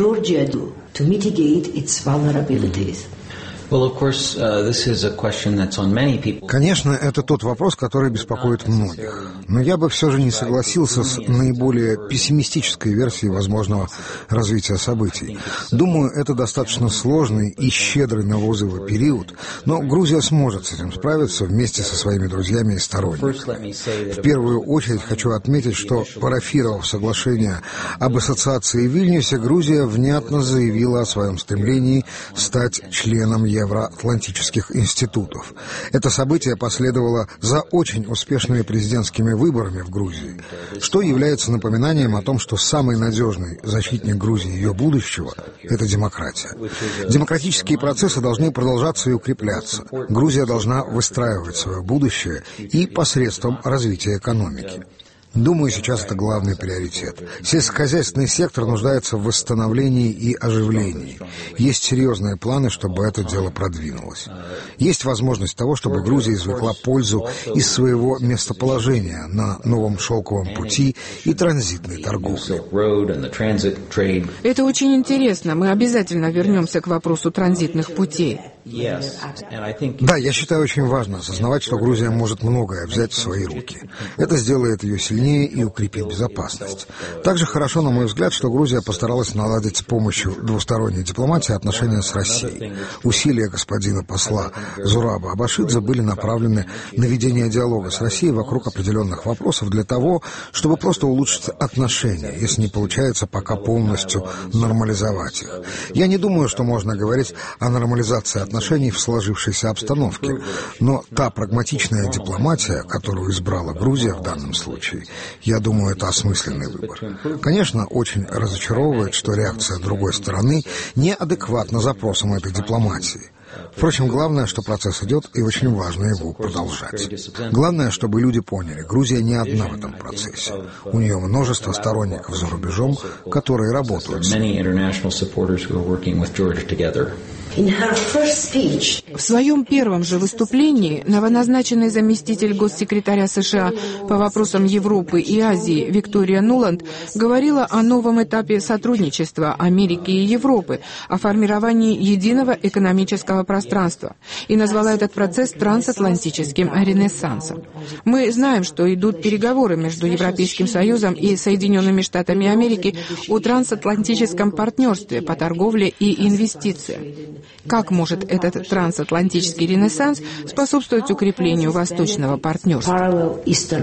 A: Конечно, это тот вопрос, который беспокоит многих. Но я бы все же не согласился с наиболее пессимистической версией возможного развития событий. Думаю, это достаточно сложный и щедрый на вызовы период, но Грузия сможет с этим справиться вместе со своими друзьями и сторонниками. В первую очередь хочу отметить, что, парафировав соглашение об ассоциации в Вильнюсе, Грузия внятно заявила о своем стремлении стать членом евроатлантических институтов. Это событие последовало за очень успешными президентскими выборами в Грузии, что является напоминанием о том, что самый надежный защитник Грузии и ее будущего – это демократия. Демократические процессы должны продолжаться и укрепляться. Грузия должна выстраивать свое будущее и посредством развития экономики. Думаю, сейчас это главный приоритет. Сельскохозяйственный сектор нуждается в восстановлении и оживлении. Есть серьезные планы, чтобы это дело продвинулось. Есть возможность того, чтобы Грузия извлекла пользу из своего местоположения на новом шелковом пути и транзитной торговле.
O: Это очень интересно. Мы обязательно вернемся к вопросу транзитных путей.
A: Да, я считаю, очень важно осознавать, что Грузия может многое взять в свои руки. Это сделает ее сильнее и укрепит безопасность. Также хорошо, на мой взгляд, что Грузия постаралась наладить с помощью двусторонней дипломатии отношения с Россией. Усилия господина посла Зураба Абашидзе были направлены на ведение диалога с Россией вокруг определенных вопросов для того, чтобы просто улучшить отношения, если не получается пока полностью нормализовать их. Я не думаю, что можно говорить о нормализации отношений отношений в сложившейся обстановке. Но та прагматичная дипломатия, которую избрала Грузия в данном случае, я думаю, это осмысленный выбор. Конечно, очень разочаровывает, что реакция другой стороны неадекватна запросам этой дипломатии. Впрочем, главное, что процесс идет, и очень важно его продолжать. Главное, чтобы люди поняли, Грузия не одна в этом процессе. У нее множество сторонников за рубежом, которые работают с ней.
O: В своем первом же выступлении новоназначенный заместитель госсекретаря США по вопросам Европы и Азии Виктория Нуланд говорила о новом этапе сотрудничества Америки и Европы, о формировании единого экономического пространства, и назвала этот процесс трансатлантическим ренессансом. Мы знаем, что идут переговоры между Европейским Союзом и Соединенными Штатами Америки о трансатлантическом партнерстве по торговле и инвестициям. Как может этот трансатлантический ренессанс способствовать укреплению восточного партнерства?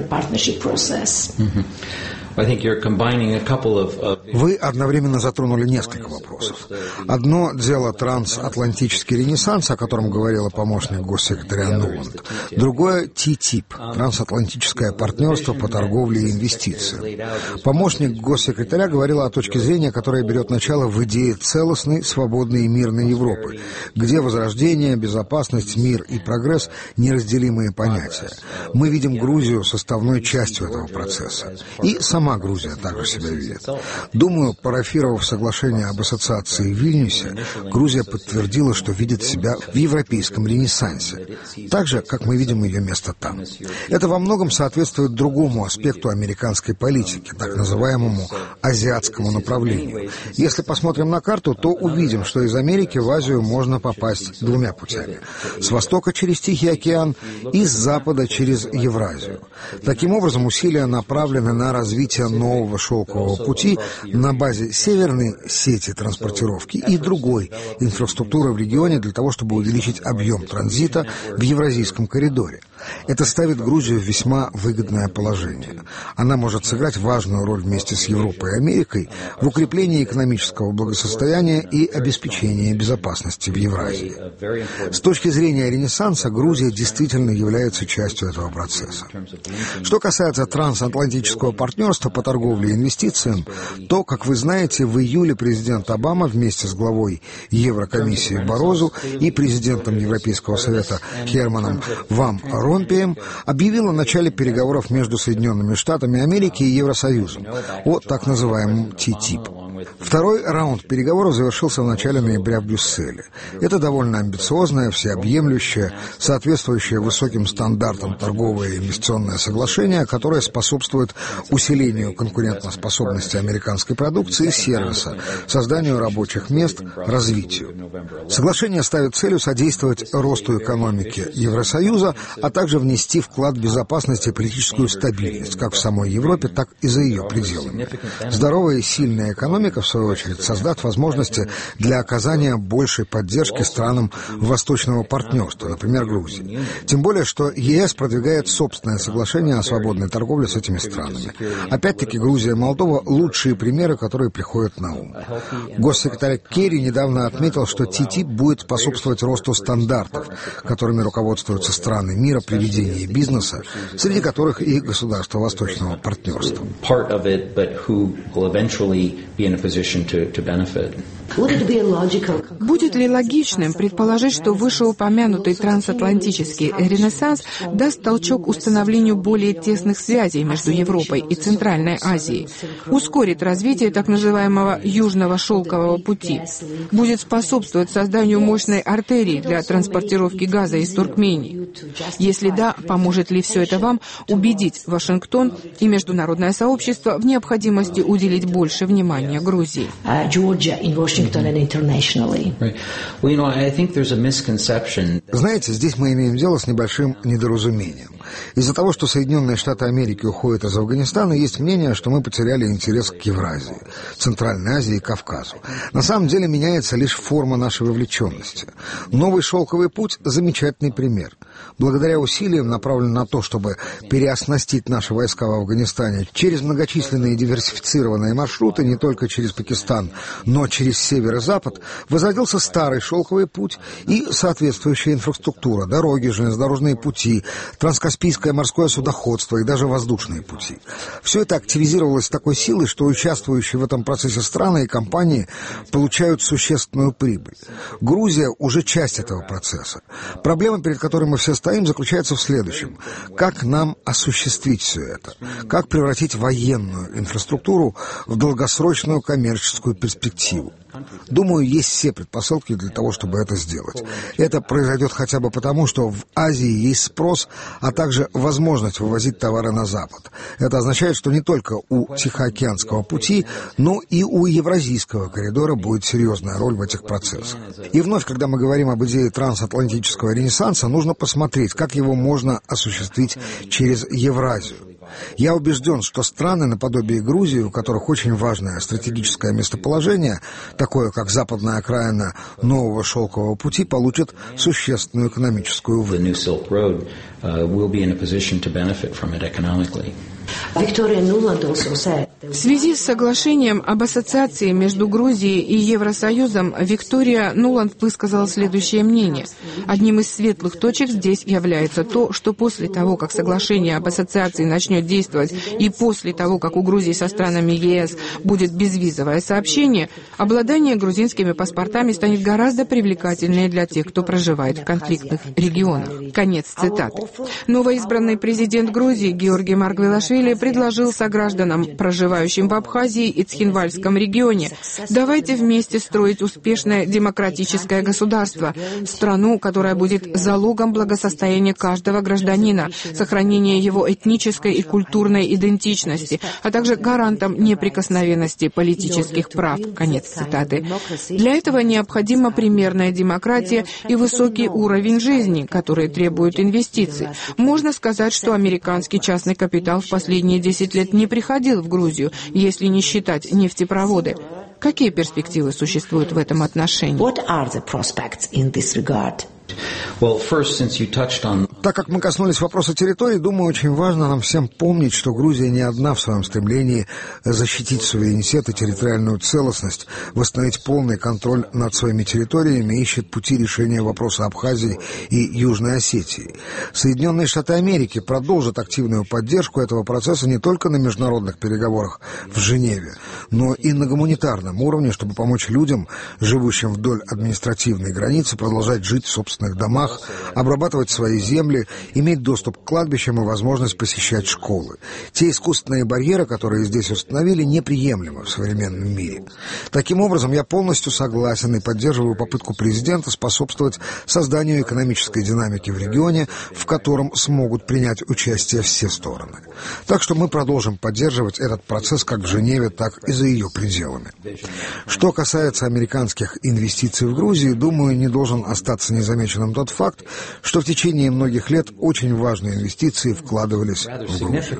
A: Вы одновременно затронули несколько вопросов. Одно дело трансатлантический ренессанс, о котором говорила помощник госсекретаря Нуланд. Другое — ти тип, трансатлантическое партнерство по торговле и инвестициям. Помощник госсекретаря говорила о точке зрения, которая берет начало в идее целостной, свободной и мирной Европы, где возрождение, безопасность, мир и прогресс — неразделимые понятия. Мы видим Грузию составной частью этого процесса. И сам Сама Грузия также себя видит. Думаю, парафировав соглашение об ассоциации в Вильнюсе, Грузия подтвердила, что видит себя в европейском ренессансе, так же, как мы видим ее место там. Это во многом соответствует другому аспекту американской политики, так называемому азиатскому направлению. Если посмотрим на карту, то увидим, что из Америки в Азию можно попасть двумя путями. С востока через Тихий океан и с запада через Евразию. Таким образом, усилия направлены на развитие нового шелкового пути на базе северной сети транспортировки и другой инфраструктуры в регионе для того, чтобы увеличить объем транзита в Евразийском коридоре. Это ставит Грузию в весьма выгодное положение. Она может сыграть важную роль вместе с Европой и Америкой в укреплении экономического благосостояния и обеспечении безопасности в Евразии. С точки зрения Ренессанса, Грузия действительно является частью этого процесса. Что касается трансатлантического партнерства по торговле и инвестициям, то, как вы знаете, в июле президент Обама вместе с главой Еврокомиссии Барозу и президентом Европейского совета Херманом Ван Ромпеем объявил о начале переговоров между Соединенными Штатами Америки и Евросоюзом о так называемом ти тип. Второй раунд переговоров завершился в начале ноября в Брюсселе. Это довольно амбициозное, всеобъемлющее, соответствующее высоким стандартам торговое и инвестиционное соглашение, которое способствует усилению конкурентоспособности американской продукции и сервиса, созданию рабочих мест, развитию. Соглашение ставит целью содействовать росту экономики Евросоюза, а также внести вклад в безопасность и политическую стабильность, как в самой Европе, так и за ее пределами. Здоровая и сильная экономика, в свою очередь, создаст возможности для оказания большей поддержки странам восточного партнерства, например, Грузии. Тем более, что ЕС продвигает собственное соглашение о свободной торговле с этими странами. Опять-таки, Грузия и Молдова – лучшие примеры, которые приходят на ум. Госсекретарь Керри недавно отметил, что ти тип будет способствовать росту стандартов, которыми руководствуются страны мира при ведении бизнеса, среди которых и государства восточного партнерства.
O: Будет ли логичным предположить, что вышеупомянутый трансатлантический ренессанс даст толчок установлению более тесных связей между Европой и Центральной Азией, ускорит развитие так называемого Южного шелкового пути, будет способствовать созданию мощной артерии для транспортировки газа из Туркмении? Если да, поможет ли все это вам убедить Вашингтон и международное сообщество в необходимости уделить больше внимания Грузии?
A: Знаете, здесь мы имеем дело с небольшим недоразумением. Из-за того, что Соединенные Штаты Америки уходят из Афганистана, есть мнение, что мы потеряли интерес к Евразии, Центральной Азии и Кавказу. На самом деле меняется лишь форма нашей вовлеченности. Новый шелковый путь – замечательный пример. Благодаря усилиям, направленным на то, чтобы переоснастить наши войска в Афганистане через многочисленные диверсифицированные маршруты, не только через Пакистан, но через север и запад, возродился старый шелковый путь и соответствующая инфраструктура, дороги, железнодорожные пути, транскаспийское морское судоходство и даже воздушные пути. Все это активизировалось с такой силой, что участвующие в этом процессе страны и компании получают существенную прибыль. Грузия уже часть этого процесса. Проблема, перед которой мы все стоим, заключается в следующем. Как нам осуществить все это? Как превратить военную инфраструктуру в долгосрочную коммерческую перспективу? Думаю, есть все предпосылки для того, чтобы это сделать. Это произойдет хотя бы потому, что в Азии есть спрос, а также возможность вывозить товары на Запад. Это означает, что не только у Тихоокеанского пути, но и у Евразийского коридора будет серьезная роль в этих процессах. И вновь, когда мы говорим об идее трансатлантического ренессанса, нужно посмотреть, как его можно осуществить через Евразию. Я убежден, что страны наподобие Грузии, у которых очень важное стратегическое местоположение, такое как западная окраина нового шелкового пути, получат существенную экономическую выгоду.
O: В связи с соглашением об ассоциации между Грузией и Евросоюзом Виктория Нуланд высказала следующее мнение. Одним из светлых точек здесь является то, что после того, как соглашение об ассоциации начнет действовать и после того, как у Грузии со странами ЕС будет безвизовое сообщение, обладание грузинскими паспортами станет гораздо привлекательнее для тех, кто проживает в конфликтных регионах. Конец цитаты. Новоизбранный президент Грузии Георгий Маргвелашвили предложил согражданам, проживающим в Абхазии и Цхинвальском регионе, давайте вместе строить успешное демократическое государство, страну, которая будет залогом благосостояния каждого гражданина, сохранения его этнической и культурной идентичности, а также гарантом неприкосновенности политических прав. Конец цитаты. Для этого необходима примерная демократия и высокий уровень жизни, которые требуют инвестиций. Можно сказать, что американский частный капитал в последние десять лет не приходил в Грузию, если не считать нефтепроводы. Какие перспективы существуют в этом отношении?
A: Так как мы коснулись вопроса территории, думаю, очень важно нам всем помнить, что Грузия не одна в своем стремлении защитить суверенитет и территориальную целостность, восстановить полный контроль над своими территориями, ищет пути решения вопроса Абхазии и Южной Осетии. Соединенные Штаты Америки продолжат активную поддержку этого процесса не только на международных переговорах в Женеве, но и на гуманитарном уровне, чтобы помочь людям, живущим вдоль административной границы, продолжать жить в собственных домах, обрабатывать свои земли, иметь доступ к кладбищам и возможность посещать школы. Те искусственные барьеры, которые здесь установили, неприемлемы в современном мире. Таким образом, я полностью согласен и поддерживаю попытку президента способствовать созданию экономической динамики в регионе, в котором смогут принять участие все стороны. Так что мы продолжим поддерживать этот процесс как в Женеве, так и за ее пределами. Что касается американских инвестиций в Грузию, думаю, не должен остаться незамеченным тот факт, что в течение многих лет очень важные инвестиции вкладывались в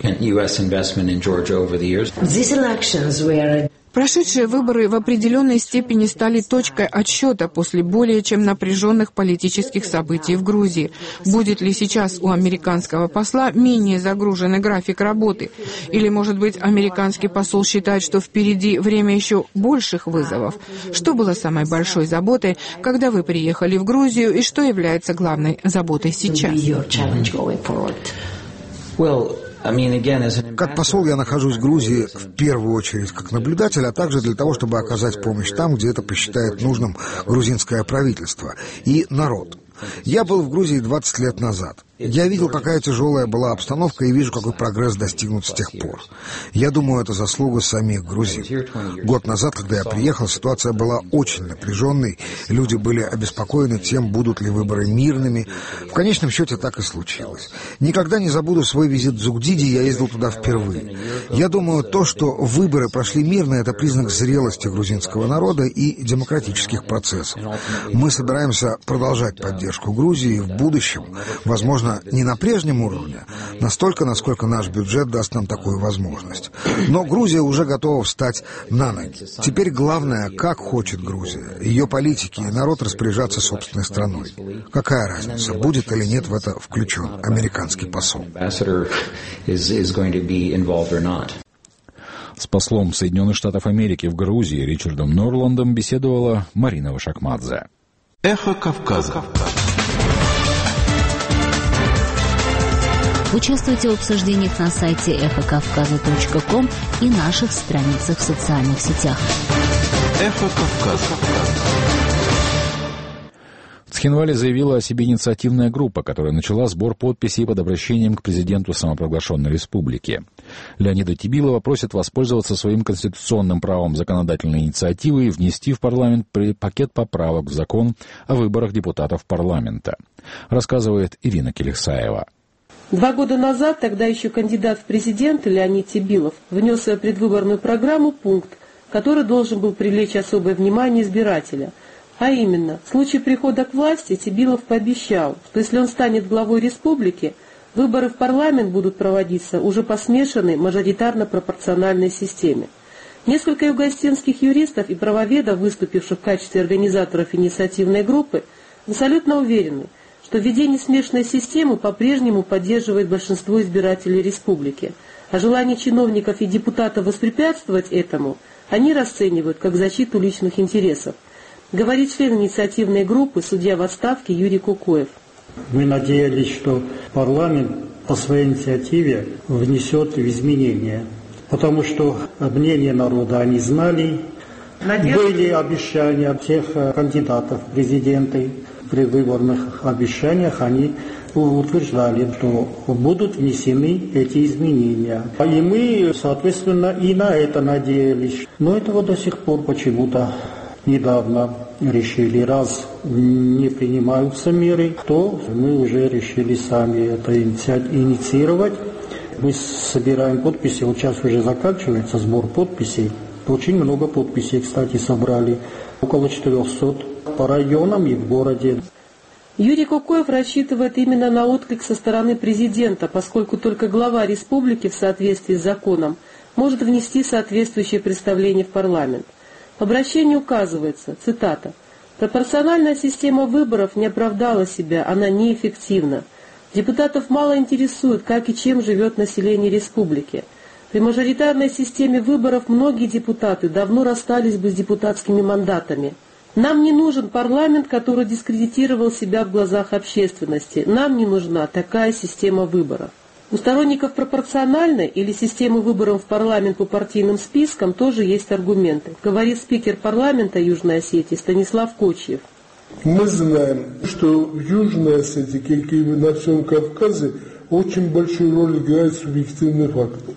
A: Грузию.
O: Прошедшие выборы в определенной степени стали точкой отсчета после более чем напряженных политических событий в Грузии. Будет ли сейчас у американского посла менее загруженный график работы? Или, может быть, американский посол считает, что впереди время еще больших вызовов? Что было самой большой заботой, когда вы приехали в Грузию, и что является главной заботой сейчас?
A: Как посол я нахожусь в Грузии в первую очередь как наблюдатель, а также для того, чтобы оказать помощь там, где это посчитает нужным грузинское правительство и народ. Я был в Грузии двадцать лет назад. Я видел, какая тяжелая была обстановка, и вижу, какой прогресс достигнут с тех пор. Я думаю, это заслуга самих грузин. Год назад, когда я приехал, ситуация была очень напряженной. Люди были обеспокоены тем, будут ли выборы мирными. В конечном счете так и случилось. Никогда не забуду свой визит в Зугдиди, я ездил туда впервые. Я думаю, то, что выборы прошли мирно, это признак зрелости грузинского народа и демократических процессов. Мы собираемся продолжать поддержку Грузии в будущем, возможно, не на прежнем уровне, настолько, насколько наш бюджет даст нам такую возможность. Но Грузия уже готова встать на ноги. Теперь главное, как хочет Грузия, ее политики и народ распоряжаться собственной страной. Какая разница, будет или нет в это включен американский посол.
B: С послом Соединенных Штатов Америки в Грузии Ричардом Норландом беседовала Марина Вашакмадзе.
H: Эхо Кавказа.
D: Участвуйте в обсуждениях на сайте эхо кавказа точка ком и наших страницах в социальных сетях.
H: Эхо Кавказа.
B: В Цхинвале заявила о себе инициативная группа, которая начала сбор подписей под обращением к президенту самопровозглашенной республики. Леонида Тибилова просят воспользоваться своим конституционным правом законодательной инициативы и внести в парламент пакет поправок в закон о выборах депутатов парламента, рассказывает Ирина Келихсаева.
P: Два года назад тогда еще кандидат в президенты Леонид Тибилов внес в свою предвыборную программу пункт, который должен был привлечь особое внимание избирателя. А именно, в случае прихода к власти Тибилов пообещал, что если он станет главой республики, выборы в парламент будут проводиться уже по смешанной мажоритарно-пропорциональной системе. Несколько югославских юристов и правоведов, выступивших в качестве организаторов инициативной группы, абсолютно уверены, что введение смешанной системы по-прежнему поддерживает большинство избирателей республики, а желание чиновников и депутатов воспрепятствовать этому они расценивают как защиту личных интересов, говорит член инициативной группы, судья в отставке Юрий Кукоев.
Q: Мы надеялись, что парламент по своей инициативе внесет изменения, потому что мнение народа они знали, Надежда. Были обещания всех кандидатов в президенты. При выборных обещаниях они утверждали, что будут внесены эти изменения. И мы, соответственно, и на это надеялись. Но этого до сих пор почему-то недавно решили, раз не принимаются меры, то мы уже решили сами это инициировать. Мы собираем подписи, вот сейчас уже заканчивается сбор подписей. Очень много подписей, кстати, собрали, около четырехсот по районам и в городе.
P: Юрий Кукоев рассчитывает именно на отклик со стороны президента, поскольку только глава республики в соответствии с законом может внести соответствующее представление в парламент. В обращении указывается, цитата, «Пропорциональная система выборов не оправдала себя, она неэффективна. Депутатов мало интересует, как и чем живет население республики. При мажоритарной системе выборов многие депутаты давно расстались бы с депутатскими мандатами. Нам не нужен парламент, который дискредитировал себя в глазах общественности. Нам не нужна такая система выборов». У сторонников пропорциональной или системы выборов в парламент по партийным спискам тоже есть аргументы, говорит спикер парламента Южной Осетии Станислав Кочьев.
R: Мы знаем, что в Южной Осетии, как и на всем Кавказе, очень большую роль играет субъективный фактор.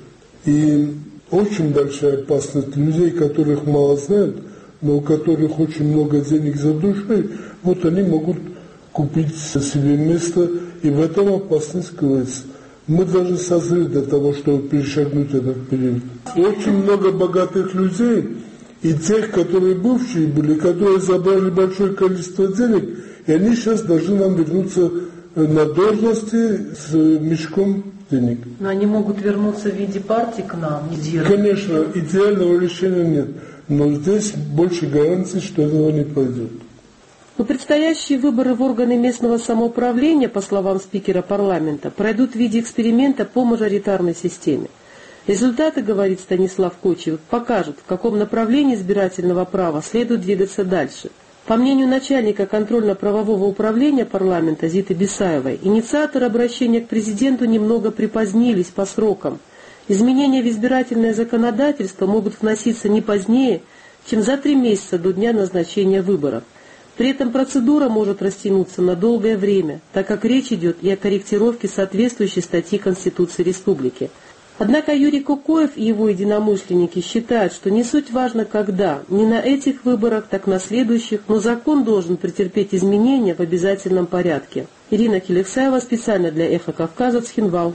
R: И очень большая опасность людей, которых мало знают, но у которых очень много денег за душой, вот они могут купить себе место, и в этом опасность кроется. Мы даже созрели для того, чтобы перешагнуть этот период. Очень много богатых людей и тех, которые бывшие были, которые забрали большое количество денег, и они сейчас должны нам вернуться на должности с мешком денег.
P: Но они могут вернуться в виде партии к нам, не
R: Конечно, идеального решения нет, но здесь больше гарантий, что этого не пойдет.
P: Но предстоящие выборы в органы местного самоуправления, по словам спикера парламента, пройдут в виде эксперимента по мажоритарной системе. Результаты, говорит Станислав Кочев, покажут, в каком направлении избирательного права следует двигаться дальше. По мнению начальника контрольно-правового управления парламента Зиты Бесаевой, инициаторы обращения к президенту немного припозднились по срокам. Изменения в избирательное законодательство могут вноситься не позднее, чем за три месяца до дня назначения выборов. При этом процедура может растянуться на долгое время, так как речь идет и о корректировке соответствующей статьи Конституции Республики. Однако Юрий Кукоев и его единомышленники считают, что не суть важно когда, не на этих выборах, так на следующих, но закон должен претерпеть изменения в обязательном порядке. Ирина Келексаева специально для «Эхо Кавказа», Цхинвал.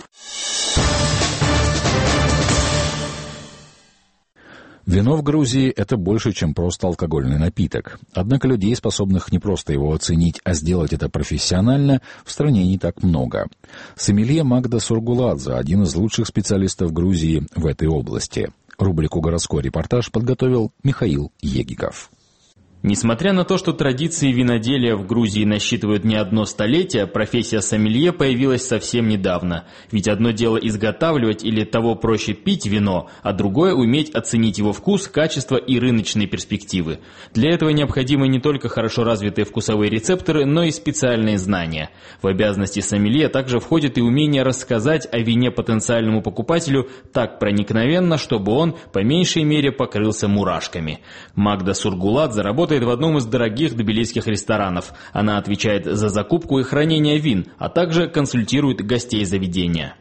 B: Вино в Грузии – это больше, чем просто алкогольный напиток. Однако людей, способных не просто его оценить, а сделать это профессионально, в стране не так много. Сомелье Магда Сургуладзе – один из лучших специалистов Грузии в этой области. Рубрику «Городской репортаж» подготовил Михаил Егиков.
M: Несмотря на то, что традиции виноделия в Грузии насчитывают не одно столетие, профессия сомелье появилась совсем недавно. Ведь одно дело изготавливать или того проще пить вино, а другое уметь оценить его вкус, качество и рыночные перспективы. Для этого необходимы не только хорошо развитые вкусовые рецепторы, но и специальные знания. В обязанности сомелье также входит и умение рассказать о вине потенциальному покупателю так проникновенно, чтобы он по меньшей мере покрылся мурашками. Магда Сургуладзе работает в одном из дорогих тбилисских ресторанов. Она отвечает за закупку и хранение вин, а также консультирует гостей заведения.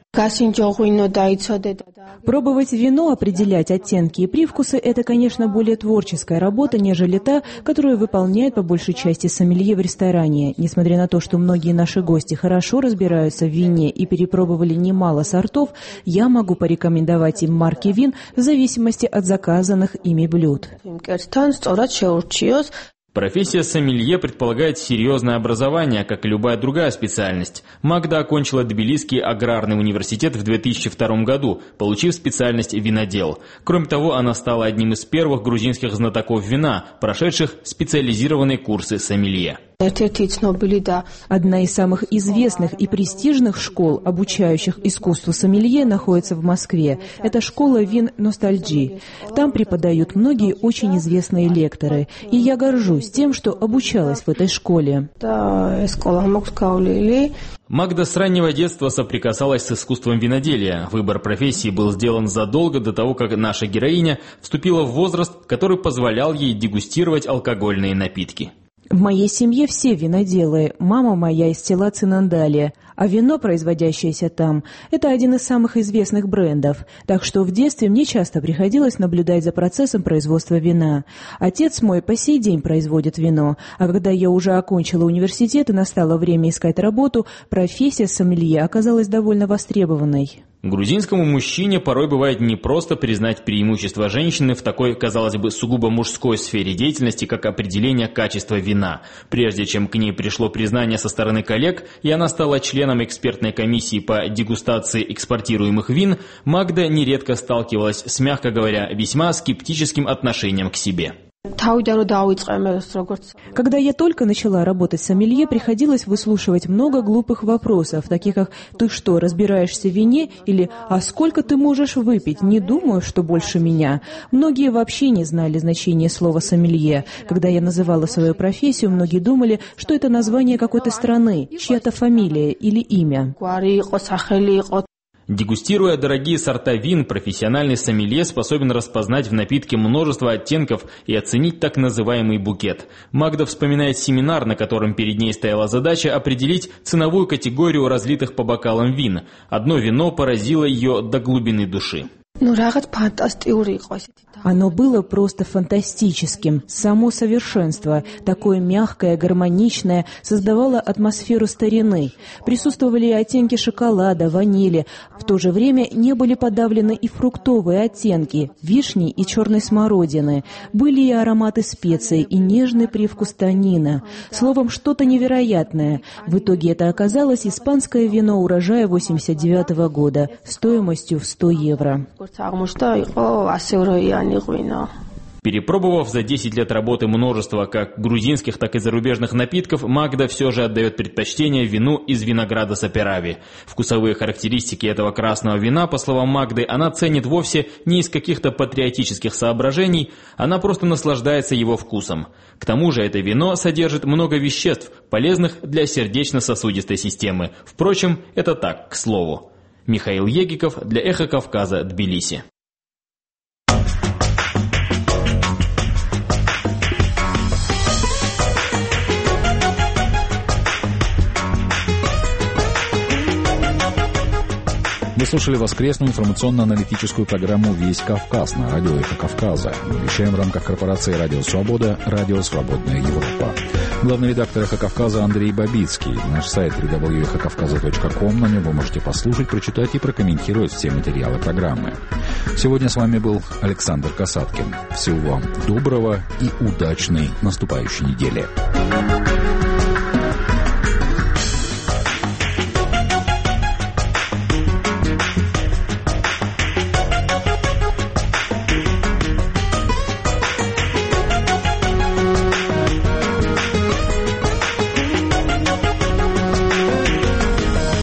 L: Пробовать вино, определять оттенки и привкусы – это, конечно, более творческая работа, нежели та, которую выполняет по большей части сомелье в ресторане. Несмотря на то, что многие наши гости хорошо разбираются в вине и перепробовали немало сортов, я могу порекомендовать им марки вин в зависимости от заказанных ими блюд.
M: Профессия сомелье предполагает серьезное образование, как и любая другая специальность. Магда окончила Тбилисский аграрный университет в две тысячи втором году, получив специальность винодел. Кроме того, она стала одним из первых грузинских знатоков вина, прошедших специализированные курсы сомелье.
L: Одна из самых известных и престижных школ, обучающих искусству сомелье, находится в Москве. Это школа вин «Ностальджи». Там преподают многие очень известные лекторы. И я горжусь тем, что обучалась в этой школе.
M: Магда с раннего детства соприкасалась с искусством виноделия. Выбор профессии был сделан задолго до того, как наша героиня вступила в возраст, который позволял ей дегустировать алкогольные напитки.
L: В моей семье все виноделы. Мама моя из села Цинандалия, а вино, производящееся там, это один из самых известных брендов. Так что в детстве мне часто приходилось наблюдать за процессом производства вина. Отец мой по сей день производит вино, а когда я уже окончила университет и настало время искать работу, профессия сомелье оказалась довольно востребованной.
M: Грузинскому мужчине порой бывает непросто признать преимущество женщины в такой, казалось бы, сугубо мужской сфере деятельности, как определение качества вина. Прежде чем к ней пришло признание со стороны коллег, и она стала членом экспертной комиссии по дегустации экспортируемых вин, Магда нередко сталкивалась с, мягко говоря, весьма скептическим отношением к себе.
L: Когда я только начала работать сомелье, приходилось выслушивать много глупых вопросов, таких как «ты что, разбираешься в вине?» или «а сколько ты можешь выпить? Не думаю, что больше меня». Многие вообще не знали значения слова «сомелье». Когда я называла свою профессию, многие думали, что это название какой-то страны, чья-то фамилия или имя.
M: Дегустируя дорогие сорта вин, профессиональный сомелье способен распознать в напитке множество оттенков и оценить так называемый букет. Магда вспоминает семинар, на котором перед ней стояла задача определить ценовую категорию разлитых по бокалам вин. Одно вино поразило ее до глубины души.
L: Оно было просто фантастическим, само совершенство, такое мягкое, гармоничное, создавало атмосферу старины. Присутствовали оттенки шоколада, ванили, в то же время не были подавлены и фруктовые оттенки, вишни и черной смородины. Были и ароматы специй, и нежный привкус танина. Словом, что-то невероятное. В итоге это оказалось испанское вино урожая восемьдесят девятого года, стоимостью в сто евро.
M: Перепробовав за десять лет работы множество как грузинских, так и зарубежных напитков, Магда все же отдает предпочтение вину из винограда Саперави. Вкусовые характеристики этого красного вина, по словам Магды, она ценит вовсе не из каких-то патриотических соображений, она просто наслаждается его вкусом. К тому же это вино содержит много веществ, полезных для сердечно-сосудистой системы. Впрочем, это так, к слову. Михаил Егиков для «Эхо Кавказа», Тбилиси.
B: Вы слушали воскресную информационно-аналитическую программу «Весь Кавказ» на радио «Эхо Кавказа». Вещаем в рамках корпорации «Радио Свобода», «Радио Свободная Европа». Главный редактор «Эхо Кавказа» Андрей Бабицкий. Наш сайт дабл ю дабл ю дабл ю точка эхо кавказа точка ком. На нем вы можете послушать, прочитать и прокомментировать все материалы программы. Сегодня с вами был Александр Касаткин. Всего вам доброго и удачной наступающей недели.